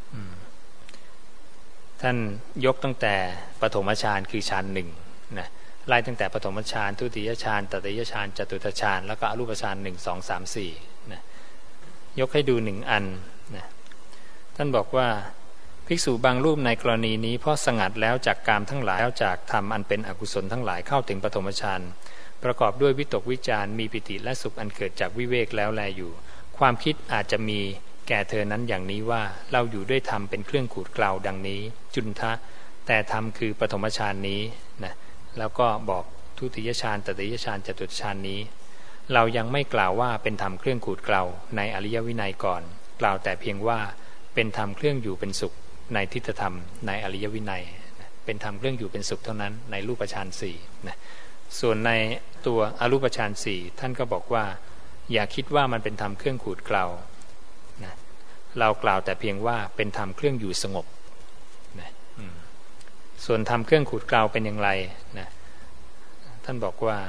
ท่านยกตั้งแต่ปฐมฌานคือฌานหนึ่งนะไล่ตั้งแต่ปฐมฌานทุติยฌานตติยฌานจตุตฌานแล้วก็อรูปฌานหนึ่งสองสามสี่นะยกให้ดูหนึ่งอันนะท่านบอกว่าภิกษุบางรูปในกรณีนี้เพราะสงัดแล้วจากกามทั้งหลายแล้วจากธรรมอันเป็นอกุศลทั้งหลายเข้าถึงปฐมฌานประกอบด้วยวิตกวิจารมีปิติและสุขอันเกิดจากวิเวกแล้วแลอยู่ความคิดอาจจะมีแก่เธอนั้นอย่างนี้ว่าเราอยู่ด้วยธรรมเป็นเครื่องขูดเกลาดังนี้จุนทะแต่ธรรมคือปฐมฌานนี้นะแล้วก็บอกทุติยฌานตติยฌานจตุตฌานนี้เรายังไม่กล่าวว่าเป็นธรรมเครื่องขูดเกลาในอริยวินัยก่อนกล่าวแต่เพียงว่าเป็นธรรมเครื่องอยู่เป็นสุขในทิฏฐธรรมในอริยวินัยเป็นธรรมเครื่องอยู่เป็นสุขเท่านั้นในรูปฌานสี่นะส่วนในตัวอรูปฌานสี่ท่านก็บอกว่าอย่าคิดว่ามันเป็นธรรมเครื่องขูดเกลานะเรากล่าวแต่เพียงว่าเป็นธรรมเครื่องอยู่สงบนะส่วนธรรมเครื่องขูดเกลาเป็นอย่างไรนะท่านบอกว่า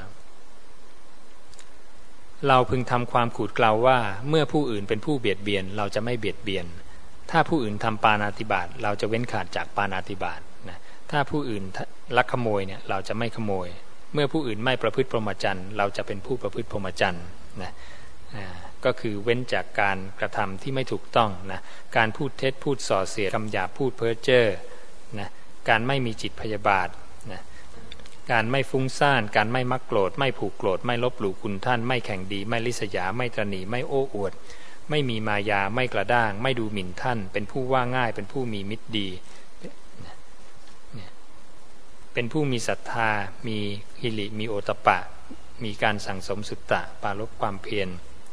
เราพึงทำความขูดเกลาว่าเมื่อผู้อื่นเป็นผู้เบียดเบียนเราจะไม่เบียดเบียนถ้าผู้อื่นทำปาณาติบาตเราจะเว้นขาดจากปาณาติบาตนะถ้าผู้อื่นลักขโมยเนี่ยเราจะไม่ขโมยเมื่อผู้อื่นไม่ประพฤติพรหมจรรย์เราจะเป็นผู้ประพฤติพรหมจรรย์นะก็คือเว้นจากการกระทำที่ไม่ถูกต้องนะการพูดเท็จพูดส่อเสียดคำหยาบพูดเพ้อเจ้อนะการไม่มีจิตพยาบาทนะการไม่ฟุ้งซ่านการไม่มักโกรธไม่ผูกโกรธไม่ลบหลู่คุณท่านไม่แข่งดีไม่ลิษยาไม่ตระหนี่ไม่โอ้อวดไม่มีมายาไม่กระด้างไม่ดูหมิ่นท่านเป็นผู้ว่าง่ายเป็นผู้มีมิตรดีเป็นผู้มีศรัทธามีหิริมีโอตปะมีการสั่งสมสุตตะปารภความเพียร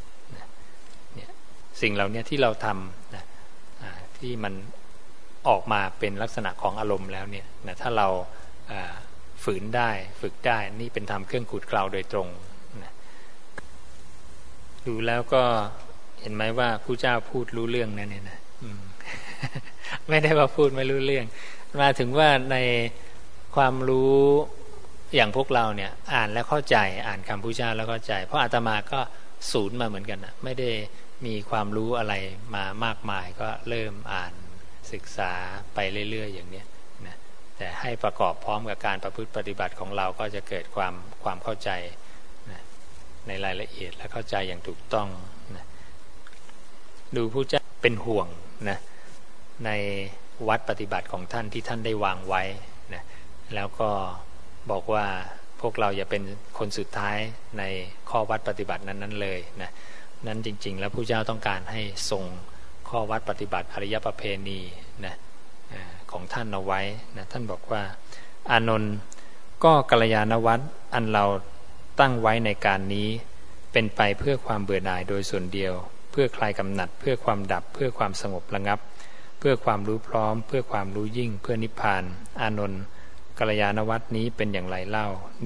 สิ่งเหล่านี้ที่เราทำนะที่มันออกมาเป็นลักษณะของอารมณ์แล้วเนี่ยนะถ้าเราฝืนได้ฝึกได้นี่เป็นธรรมเครื่องขูดเกลาโดยตรงนะดูแล้วก็เห็นไหมว่าผู้เจ้าพูดรู้เรื่องนั่นเนี่ยนะ ไม่ได้ว่าพูดไม่รู้เรื่องมาถึงว่าในความรู้อย่างพวกเราเนี่ยอ่านแล้วเข้าใจอ่านคำพุทธเจ้าแล้วเข้าใจเพราะอาตมาก็ศูนย์มาเหมือนกันนะไม่ได้มีความรู้อะไรมามากมายก็เริ่มอ่านศึกษาไปเรื่อยๆอย่างนี้นะแต่ให้ประกอบพร้อมกับการประพฤติปฏิบัติของเราก็จะเกิดความความเข้าใจนะในรายละเอียดและเข้าใจอย่างถูกต้องนะดูพุทธเจ้าเป็นห่วงนะในวัดปฏิบัติของท่านที่ท่านได้วางไว้นะแล้วก็บอกว่าพวกเราอย่าเป็นคนสุดท้ายในข้อวัดปฏิบัตินั้นๆเลยนะนั้นจริงๆแล้วพระเจ้าต้องการให้ทรงข้อวัดปฏิบัติอริยประเพณีนะของท่านเอาไว้นะท่านบอกว่าอานนท์ก็กัลยาณวัตรอันเราตั้งไว้ในการนี้เป็นไปเพื่อความเบื่อหน่ายโดยส่วนเดียวเพื่อคลายกำหนัดเพื่อความดับเพื่อความสงบระงับเพื่อความรู้พร้อมเพื่อความรู้ยิ่งเพื่อนิพพานอานนท์กัลยาณวัตรนี้เป็นอย่างไรเล่านี้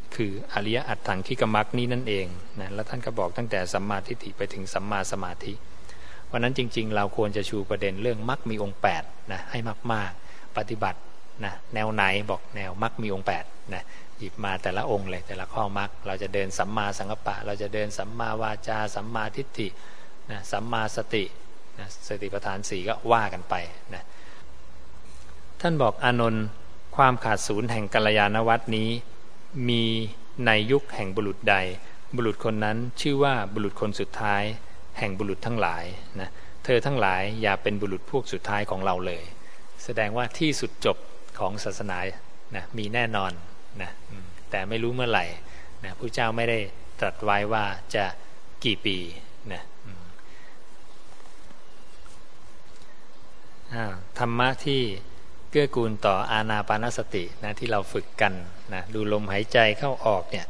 คืออริยอัตถังคิกมรรคนี้นั่นเองนะแล้วท่านก็บอกตั้งแต่สัมมาทิฏฐิไปถึงสัมมาสมาธิวันนั้นจริงๆเราควรจะชูประเด็นเรื่องมรรคมีองค์แปดนะให้มากๆปฏิบัตินะแนวไหนบอกแนวมรรคมีองค์แปดนะหยิบมาแต่ละองค์เลยแต่ละข้อมรรคเราจะเดินสัมมาสังกัปปะเราจะเดินสัมมาวาจาสัมมาทิฏฐินะสัมมาสตินะสติปัฏฐานสี่ก็ว่ากันไปนะท่านบอกอานนท์ความขาดศูนย์แห่งกัลยาณวัตรนี้มีในยุคแห่งบุรุษใดบุรุษคนนั้นชื่อว่าบุรุษคนสุดท้ายแห่งบุรุษทั้งหลายนะเธอทั้งหลายอย่าเป็นบุรุษพวกสุดท้ายของเราเลยแสดงว่าที่สุดจบของศาสนานะมีแน่นอนนะแต่ไม่รู้เมื่อไหร่นะพระเจ้าไม่ได้ตรัสไว้ว่าจะกี่ปีนะธรรมะที่เกื้อกูลต่ออานาปานสตินะที่เราฝึกกันนะดูลมหายใจเข้าออกเนี่ย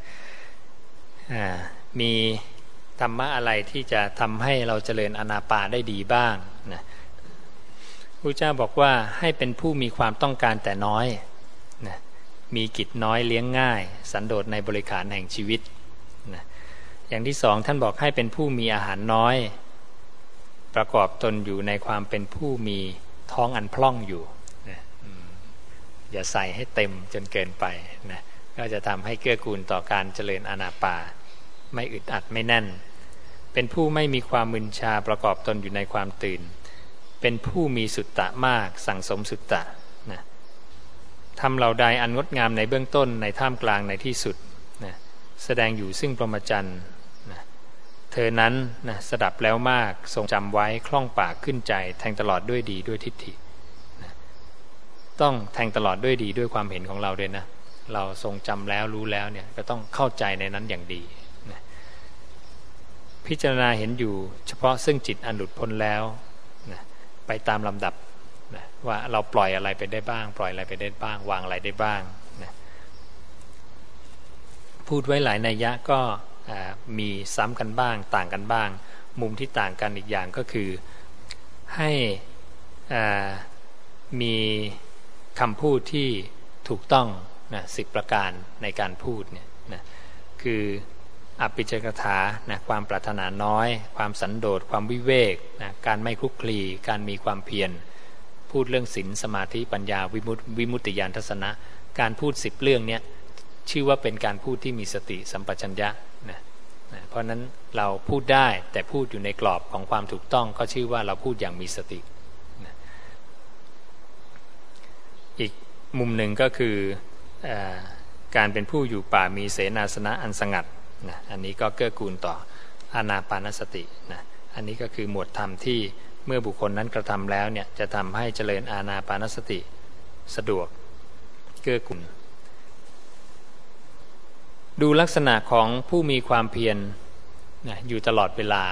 มีธรรมะอะไรที่จะทำให้เราเจริญอานาปานได้ดีบ้างนะพระเจ้าบอกว่าให้เป็นผู้มีความต้องการแต่น้อยนะมีกิจน้อยเลี้ยงง่ายสันโดษในบริขารแห่งชีวิตนะอย่างที่สองท่านบอกให้เป็นผู้มีอาหารน้อยประกอบตนอยู่ในความเป็นผู้มีท้องอันพล่องอยู่นะอย่าใส่ให้เต็มจนเกินไปนะก็จะทำให้เกื้อกูลต่อการเจริญอานาปานไม่อึดอัดไม่แน่นเป็นผู้ไม่มีความมึนชาประกอบตนอยู่ในความตื่นเป็นผู้มีสุตตะมากสั่งสมสุตตะนะทำเหล่าใดอันงดงามในเบื้องต้นในท่ามกลางในที่สุดนะแสดงอยู่ซึ่งพรหมจรรย์นะเธอนั้นนะสดับแล้วมากทรงจำไว้คล่องปากขึ้นใจแทงตลอดด้วยดีด้วยทิฏฐินะต้องแทงตลอดด้วยดีด้วยความเห็นของเราด้วยนะเราทรงจำแล้วรู้แล้วเนี่ยก็ต้องเข้าใจในนั้นอย่างดีนะพิจารณาเห็นอยู่เฉพาะซึ่งจิตอันหลุดพ้นแล้วนะไปตามลำดับนะว่าเราปล่อยอะไรไปได้บ้างปล่อยอะไรไปได้บ้างวางอะไรได้บ้างนะพูดไว้หลายนัยยะก็มีซ้ำกันบ้างต่างกันบ้างมุมที่ต่างกันอีกอย่างก็คือให้มีคำพูดที่ถูกต้องนะสิบประการในการพูดเนี่ยนะคืออภิจกถานะความปรารถนาน้อยความสันโดษความวิเวกนะการไม่คลุกคลีการมีความเพียรพูดเรื่องศีลสมาธิปัญญาวิมุตติวิมุตติญาณทัศนะการพูดสิบเรื่องเนี้ยชื่อว่าเป็นการพูดที่มีสติสัมปชัญญะนะนะเพราะนั้นเราพูดได้แต่พูดอยู่ในกรอบของความถูกต้องก็ชื่อว่าเราพูดอย่างมีสตินะอีกมุมหนึ่งก็คือการเป็นผู้อยู่ป่ามีเสนาสนะอันสงัดนะอันนี้ก็เกื้อกูลต่ออานาปานสตินะอันนี้ก็คือหมวดธรรมที่เมื่อบุคคลนั้นกระทำแล้วเนี่ยจะทำให้เจริญอานาปานสติสะดวกเกื้อกูลดูลักษณะของผู้มีความเพียรนะอยู่ตลอดเวลา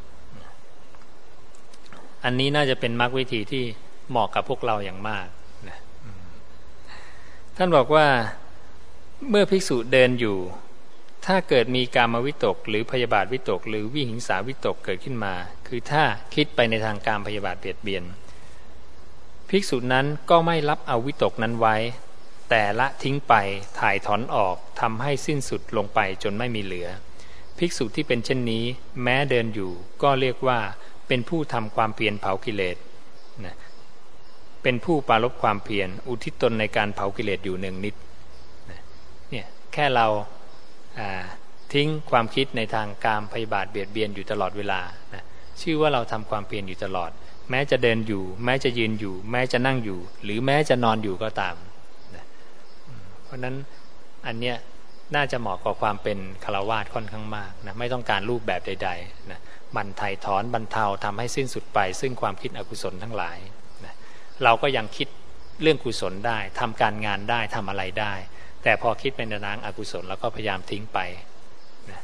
อันนี้น่าจะเป็นมรรควิธีที่เหมาะกับพวกเราอย่างมากนะท่านบอกว่าเมื่อภิกษุเดินอยู่ถ้าเกิดมีกามวิตกหรือพยาบาทวิตกหรือวิหิงสาวิตกเกิดขึ้นมาคือถ้าคิดไปในทางกามพยาบาทเบียดเบียนภิกษุนั้นก็ไม่รับเอาวิตกนั้นไว้แต่ละทิ้งไปถ่ายถอนออกทำให้สิ้นสุดลงไปจนไม่มีเหลือภิกษุที่เป็นเช่นนี้แม้เดินอยู่ก็เรียกว่าเป็นผู้ทำความเพียรเผากิเลสนะเป็นผู้ปรารภความเพียรอุทิศตนในการเผากิเลสอยู่เนืองนิดนะเนี่ยแค่เราทิ้งความคิดในทางกามพยาบาทเบียดเบียนอยู่ตลอดเวลานะชื่อว่าเราทำความเพียรอยู่ตลอดแม้จะเดินอยู่แม้จะยืนอยู่แม้จะนั่งอยู่หรือแม้จะนอนอยู่ก็ตามนะเพราะนั้นอันเนี้ยน่าจะเหมาะกับความเป็นฆราวาสค่อนข้างมากนะไม่ต้องการรูปแบบใดๆนะมันไถ่ถอนบรรเทาทำให้สิ้นสุดไปซึ่งความคิดอกุศลทั้งหลายนะเราก็ยังคิดเรื่องกุศลได้ทำการงานได้ทำอะไรได้แต่พอคิดเป็นทางอกุศลแล้วก็พยายามทิ้งไปนะ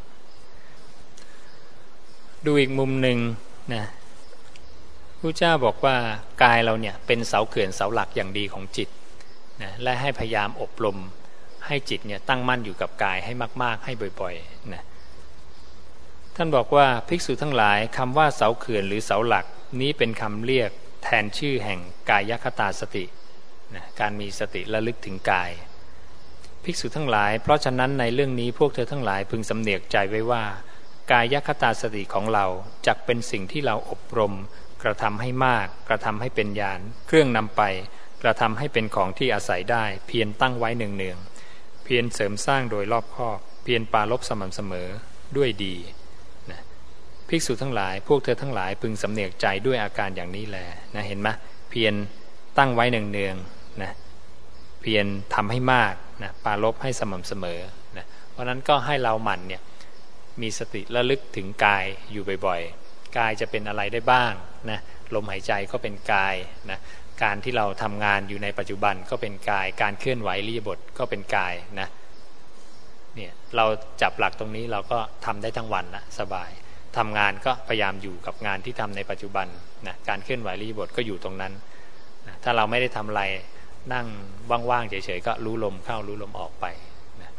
ดูอีกมุมหนึ่งนะพระเจ้าบอกว่ากายเราเนี่ยเป็นเสาเขื่อนเสาหลักอย่างดีของจิตนะและให้พยายามอบรมให้จิตเนี่ยตั้งมั่นอยู่กับกายให้มากๆให้บ่อยๆนะท่านบอกว่าภิกษุทั้งหลายคำว่าเสาเขื่อนหรือเสาหลักนี้เป็นคำเรียกแทนชื่อแห่งกายคตาสตินะการมีสติระลึกถึงกายภิกษุทั้งหลายเพราะฉะนั้นในเรื่องนี้พวกเธอทั้งหลายพึงสำเนียกใจไว้ว่ากายคตาสติของเราจักเป็นสิ่งที่เราอบรมกระทำให้มากกระทำให้เป็นญาณเครื่องนำไปกระทำให้เป็นของที่อาศัยได้เพียรตั้งไว้เนืองๆเพียรเสริมสร้างโดยรอบคอบเพียรปรารภสม่ำเสมอด้วยดีนะภิกษุทั้งหลายพวกเธอทั้งหลายพึงสำเนียกใจด้วยอาการอย่างนี้แลนะเห็นไหมเพียรตั้งไว้เนืองๆนะเพียรทำให้มากนะปรารภให้สม่ำเสมอนะเพราะนั้นก็ให้เราหมั่นเนี่ยมีสติระลึกถึงกายอยู่บ่อยๆกายจะเป็นอะไรได้บ้างนะลมหายใจก็เป็นกายนะการที่เราทำงานอยู่ในปัจจุบันก็เป็นกายการเคลื่อนไหวอิริยาบถก็เป็นกายนะเนี่ยเราจับหลักตรงนี้เราก็ทำได้ทั้งวันนะสบายทำงานก็พยายามอยู่กับงานที่ทำในปัจจุบันนะการเคลื่อนไหวอิริยาบถก็อยู่ตรงนั้นนะถ้าเราไม่ได้ทำอะไรนั่งว่างๆเฉยๆก็รู้ลมเข้ารู้ลมออกไปนะ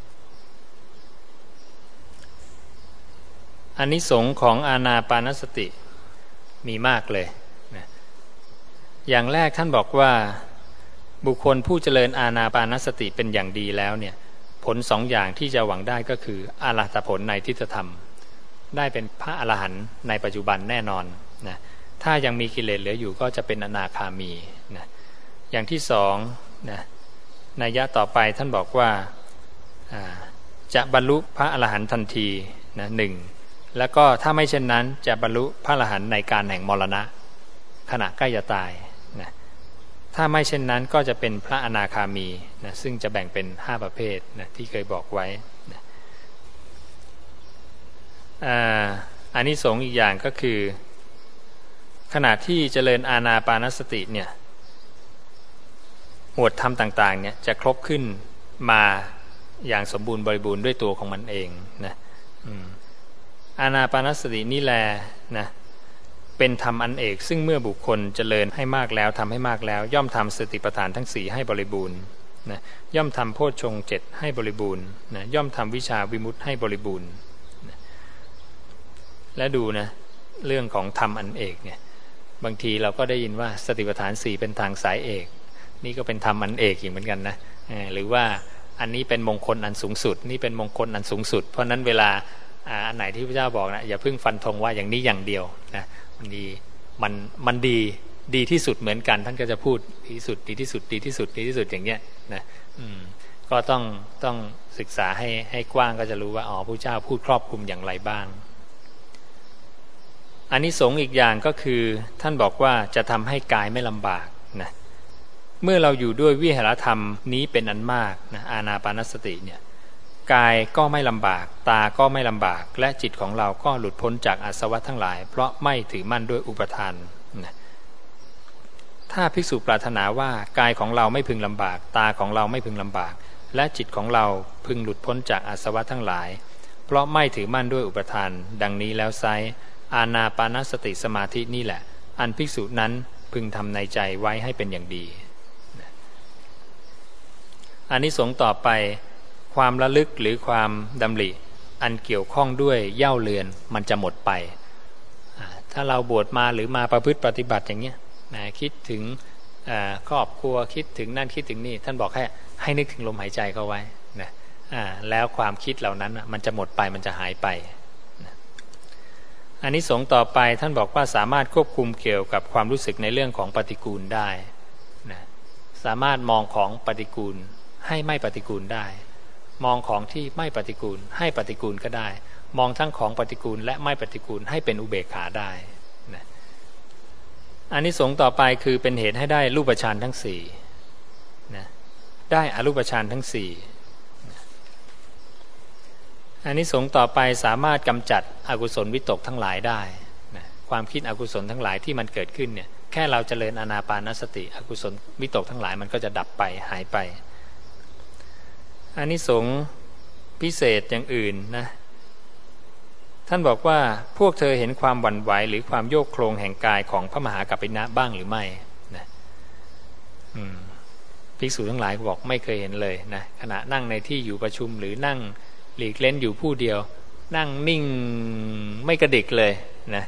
อานิสงส์ของอานาปานสติมีมากเลยนะอย่างแรกท่านบอกว่าบุคคลผู้เจริญอานาปานสติเป็นอย่างดีแล้วเนี่ยผลสองอย่างที่จะหวังได้ก็คืออรหัตผลในทิฏฐธรรมได้เป็นพระอรหันต์ในปัจจุบันแน่นอนนะถ้ายังมีกิเลสเหลืออยู่ก็จะเป็นอนาคามีนะอย่างที่สองนะนัยยะต่อไปท่านบอกว่าจะบรรลุพระอรหันต์ทันทีนะหนึ่งแล้วก็ถ้าไม่เช่นนั้นจะบรรลุพระอรหันต์ในการแห่งมรณะขณะใกล้จะตายนะถ้าไม่เช่นนั้นก็จะเป็นพระอนาคามีนะซึ่งจะแบ่งเป็นห้าประเภทนะที่เคยบอกไว้นะอานิสงส์อีกอย่างก็คือขณะที่เจริญอานาปานสติเนี่ยหมวดธรรมต่างๆเนี่ยจะครบขึ้นมาอย่างสมบูรณ์บริบูรณ์ด้วยตัวของมันเองนะอานาปานสตินี่แลนะเป็นธรรมอันเอกซึ่งเมื่อบุคคลเจริญให้มากแล้วทำให้มากแล้วย่อมทำสติปัฏฐานทั้งสี่ให้บริบูรณ์นะย่อมทำโพชฌงค์เจ็ดให้บริบูรณ์นะย่อมทำวิชาวิมุตติให้บริบูรณ์นะและดูนะเรื่องของธรรมอันเอกเนี่ยบางทีเราก็ได้ยินว่าสติปัฏฐานสี่เป็นทางสายเอกนี่ก็เป็นธรรมอันเอกอีกเหมือนกันนะหรือว่าอันนี้เป็นมงคลอันสูงสุดนี่เป็นมงคลอันสูงสุดเพราะนั้นเวลาอันไหนที่พระเจ้าบอกนะอย่าเพิ่งฟันธงว่าอย่างนี้อย่างเดียวนะมันดีมันมันดีดีที่สุดเหมือนกันท่านก็จะพูดดีที่สุดดีที่สุดดีที่สุดดีที่สุดอย่างเงี้ยนะอืมก็ต้องต้องศึกษาให้ให้กว้างก็จะรู้ว่าอ๋อพระเจ้าพูดครอบคลุมอย่างไรบ้างอานิสงส์อีกอย่างก็คือท่านบอกว่าจะทำให้กายไม่ลำบากนะเมื่อเราอยู่ด้วยวิหารธรรมนี้เป็นอันมากนะอานาปานสติเนี่ยกายก็ไม่ลำบากตาก็ไม่ลำบากและจิตของเราก็หลุดพ้นจากอาสวะทั้งหลายเพราะไม่ถือมั่นด้วยอุปทานนะถ้าภิกษุปรารถนาว่ากายของเราไม่พึงลำบากตาของเราไม่พึงลำบากและจิตของเราพึงหลุดพ้นจากอาสวะทั้งหลายเพราะไม่ถือมั่นด้วยอุปทานดังนี้แล้วไซอานาปานสติสมาธินี่แหละอันภิกษุนั้นพึงทำในใจไว้ให้เป็นอย่างดีอานิสงส์ต่อไปความระลึกหรือความดำริอันเกี่ยวข้องด้วยเหย้าเรือนมันจะหมดไปถ้าเราบวชมาหรือมาประพฤติปฏิบัติอย่างเงี้ยนะคิดถึงครอบครัวคิดถึงนั่นคิดถึงนี่ท่านบอกให้ให้นึกถึงลมหายใจเข้าไว้นะแล้วความคิดเหล่านั้นมันจะหมดไปมันจะหายไปนะอานิสงส์ต่อไปท่านบอกว่าสามารถควบคุมเกี่ยวกับความรู้สึกในเรื่องของปฏิกูลได้นะสามารถมองของปฏิกูลให้ไม่ปฏิกูลได้มองของที่ไม่ปฏิกูลให้ปฏิกูลก็ได้มองทั้งของปฏิกูลและไม่ปฏิกูลให้เป็นอุเบกขาได้นะอานิสงส์ต่อไปคือเป็นเหตุให้ได้รูปฌานทั้งสี่นะได้อรูปฌานทั้งสี่นะอานิสงส์ต่อไปสามารถกำจัดอกุศลวิตกทั้งหลายได้นะความคิดอกุศลทั้งหลายที่มันเกิดขึ้นเนี่ยแค่เราเจริญอานาปานสติอกุศลวิตกทั้งหลายมันก็จะดับไปหายไปอานิสงส์พิเศษอย่างอื่นนะท่านบอกว่าพวกเธอเห็นความหวั่นไหวหรือความโยกโครงแห่งกายของพระมหากัปปินะบ้างหรือไม่นะภิกษุทั้งหลายก็บอกไม่เคยเห็นเลยนะขณะนั่งในที่อยู่ประชุมหรือนั่งหลีกเล่นอยู่ผู้เดียวนั่งนิ่งไม่กระดิกเลยนะ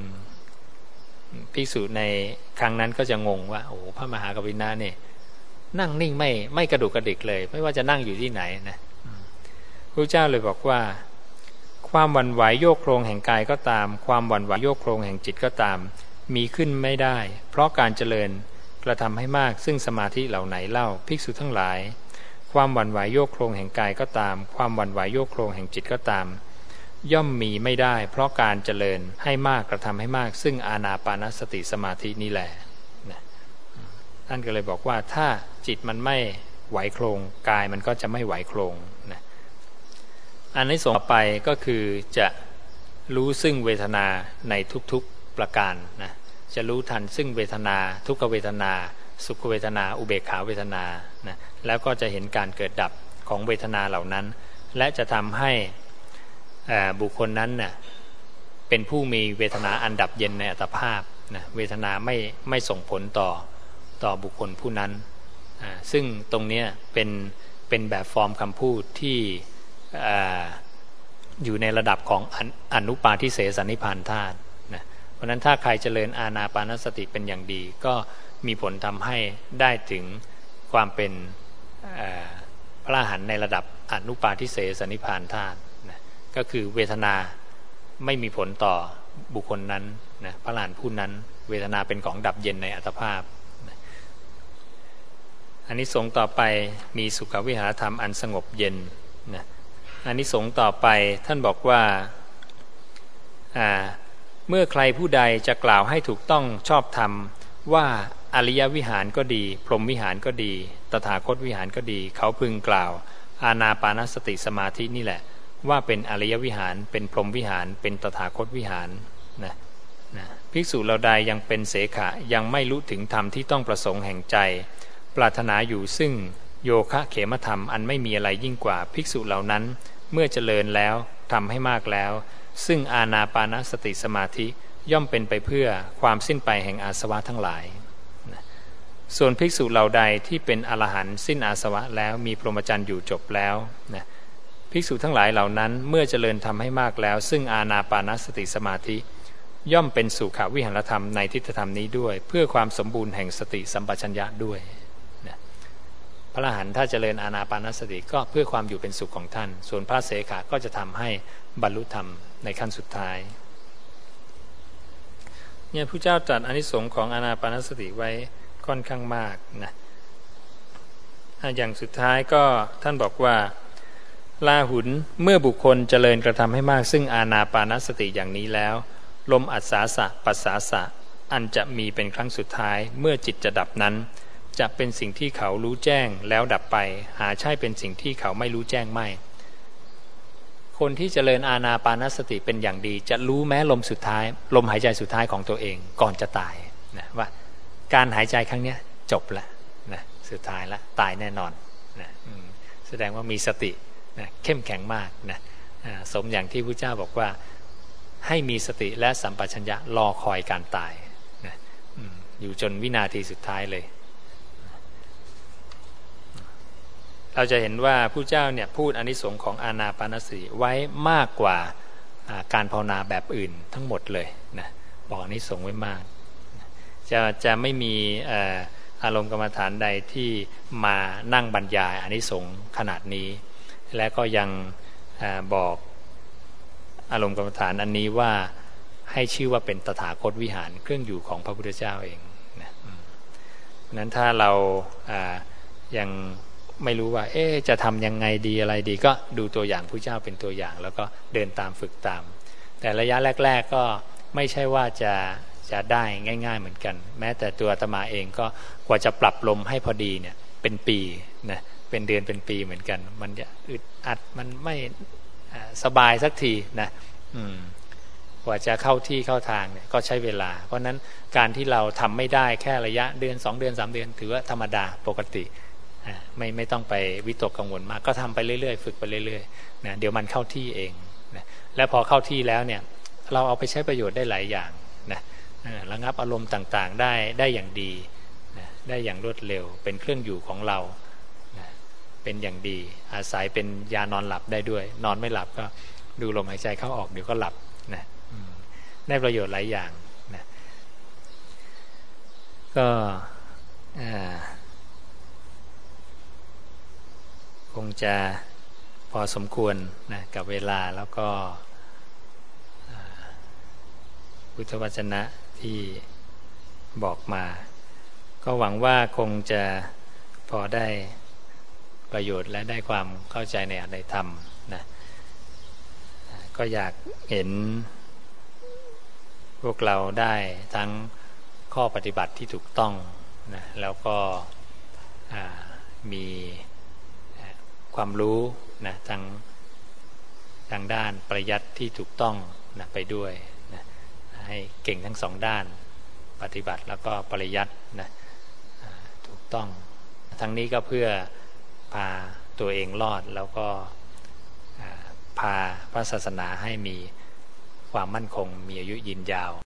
ภิกษุในครั้งนั้นก็จะงงว่าโอ้พระมหากัปปินะเนี่ยนั่งนิ่งไม่ไม่กระดุกกระดิกเลยไม่ว่าจะนั่งอยู่ที่ไหนนะพระเจ้าเลยบอกว่าความหวั่นไหวโยกโครงแห่งกายก็ตามความหวั่นไหวโยกโครงแห่งจิตก็ตามมีขึ้นไม่ได้เพราะการเจริญกระทำให้มากซึ่งสมาธิเหล่าไหนเล่าภิกษุทั้งหลายความหวั่นไหวโยกโครงแห่งกายก็ตามความหวั่นไหวโยกโครงแห่งจิตก็ตามย่อมมีไม่ได้เพราะการเจริญให้มากกระทำให้มากซึ่งอานาปานสติสมาธินี่แหละนะท่านก็เลยบอกว่าถ้าจิตมันไม่ไหวโครงกายมันก็จะไม่ไหวโครงนะอันนี้ส่งไปก็คือจะรู้ซึ่งเวทนาในทุกๆประการนะจะรู้ทันซึ่งเวทนาทุกขเวทนาสุขเวทนาอุเบกขาเวทนานะแล้วก็จะเห็นการเกิดดับของเวทนาเหล่านั้นและจะทำให้บุคคลนั้นน่ะเป็นผู้มีเวทนาอันดับเย็นในอัตภาพนะเวทนาไม่ไม่ส่งผลต่อต่อบุคคลผู้นั้นซึ่งตรงนี้เป็นเป็นแบบฟอร์มคำพูดที่อยู่ในระดับของอนุปาทิเสสนิพพานธาตุนะเพราะนั้นถ้าใครเจริญอานาปานสติเป็นอย่างดีก็มีผลทำให้ได้ถึงความเป็นพระอรหันต์ในระดับอนุปาทิเสสนิพพานธาตุนะก็คือเวทนาไม่มีผลต่อบุคคลนั้นนะพระอรหันต์ผู้นั้นเวทนาเป็นของดับเย็นในอัตภาพนะอันนี้สงต่อไปมีสุขวิหารธรรมอันสงบเย็นนะอันนี้สงต่อไปท่านบอกว่าเมื่อใครผู้ใดจะกล่าวให้ถูกต้องชอบธรรมว่าอริยวิหารก็ดีพรหมวิหารก็ดีตถาคตวิหารก็ดีเขาพึงกล่าวอานาปานสติสมาธินี่แหละว่าเป็นอริยวิหารเป็นพรหมวิหารเป็นตถาคตวิหารนะนะภิกษุเราใดยังเป็นเสขะยังไม่รู้ถึงธรรมที่ต้องประสงค์แห่งใจปรารถนาอยู่ซึ่งโยคะเขมธรรมอันไม่มีอะไรยิ่งกว่าภิกษุเหล่านั้นเมื่อเจริญแล้วทำให้มากแล้วซึ่งอานาปานสติสมาธิย่อมเป็นไปเพื่อความสิ้นไปแห่งอาสวะทั้งหลายนะส่วนภิกษุเหล่าใดที่เป็นอรหันต์สิ้นอาสวะแล้วมีพรหมจรรย์อยู่จบแล้วนะภิกษุทั้งหลายเหล่านั้นเมื่อเจริญทำให้มากแล้วซึ่งอานาปานสติสมาธิย่อมเป็นสุขวิหารธรรมในทิฏฐธรรมนี้ด้วยเพื่อความสมบูรณ์แห่งสติสัมปชัญญะด้วยนะพระอรหันต์ถ้าเจริญอานาปานสติก็เพื่อความอยู่เป็นสุขของท่านส่วนพระเสขะก็จะทำให้บรรลุธรรมในขั้นสุดท้ายเนี่ยพระเจ้าตรัสอานิสงส์ของอานาปานสติไว้ค่อนข้างมากนะอย่างสุดท้ายก็ท่านบอกว่าลาหุนเมื่อบุคคลเจริญกระทำให้มากซึ่งอานาปานสติอย่างนี้แล้วลมอัศสาสะปัสสาสะอันจะมีเป็นครั้งสุดท้ายเมื่อจิตจะดับนั้นจะเป็นสิ่งที่เขารู้แจ้งแล้วดับไปหาใช่เป็นสิ่งที่เขาไม่รู้แจ้งไม่คนที่เจริญอานาปานสติเป็นอย่างดีจะรู้แม้ลมสุดท้ายลมหายใจสุดท้ายของตัวเองก่อนจะตายนะว่าการหายใจครั้งนี้จบแล้วนะสุดท้ายแล้วตายแน่นอนนะแสดงว่ามีสตินะเข้มแข็งมากนะสมอย่างที่พระเจ้าบอกว่าให้มีสติและสัมปชัญญะรอคอยการตายนะอยู่จนวินาทีสุดท้ายเลยเราจะเห็นว่าผู้เจ้าเนี่ยพูดอานิสงส์ของอานาปานสติไว้มากกว่าการภาวนาแบบอื่นทั้งหมดเลยนะบอกอานิสงส์ไว้มากจะจะไม่มีอารมณ์กรรมฐานใดที่มานั่งบรรยายอานิสงส์ขนาดนี้และก็ยังบอกอารมณ์กรรมฐานอันนี้ว่าให้ชื่อว่าเป็นตถาคตวิหารเครื่องอยู่ของพระพุทธเจ้าเองนะเพราะนั้นถ้าเรายังไม่รู้ว่าเอ๊ะจะทำยังไงดีอะไรดีก็ดูตัวอย่างพระเจ้าเป็นตัวอย่างแล้วก็เดินตามฝึกตามแต่ระยะแรกๆก็ไม่ใช่ว่าจะจะได้ง่ายๆเหมือนกันแม้แต่ตัวอาตมาเองก็กว่าจะปรับลมให้พอดีเนี่ยเป็นปีนะเป็นเดือนเป็นปีเหมือนกันมันจะอึดอัดมันไม่สบายสักทีนะอืมกว่าจะเข้าที่เข้าทางเนี่ยก็ใช้เวลาเพราะนั้นการที่เราทำไม่ได้แค่ระยะเดือนสองเดือนสามเดือนถือว่าธรรมดาปกติไม่ไม่ต้องไปวิตกกังวลมากก็ทำไปเรื่อยๆฝึกไปเรื่อยๆนะเดี๋ยวมันเข้าที่เองนะและพอเข้าที่แล้วเนี่ยเราเอาไปใช้ประโยชน์ได้หลายอย่างนะระงับอารมณ์ต่างๆได้ได้อย่างดีนะได้อย่างรวดเร็วเป็นเครื่องอยู่ของเรานะเป็นอย่างดีอาศัยเป็นยานอนหลับได้ด้วยนอนไม่หลับก็ดูลมหายใจเข้าออกเดี๋ยวก็หลับนะได้ประโยชน์หลายอย่างนะก็คงจะพอสมควรนะกับเวลาแล้วก็พุทธวจนะที่บอกมาก็หวังว่าคงจะพอได้ประโยชน์และได้ความเข้าใจในอัตถธรรมนะก็อยากเห็นพวกเราได้ทั้งข้อปฏิบัติที่ถูกต้องนะแล้วก็มีความรู้นะทางทางด้านปริยัติที่ถูกต้องนะไปด้วยนะให้เก่งทั้งสองด้านปฏิบัติแล้วก็ปริยัตินะถูกต้องทั้งนี้ก็เพื่อพาตัวเองรอดแล้วก็พาพระศาสนาให้มีความมั่นคงมีอายุยืนยาว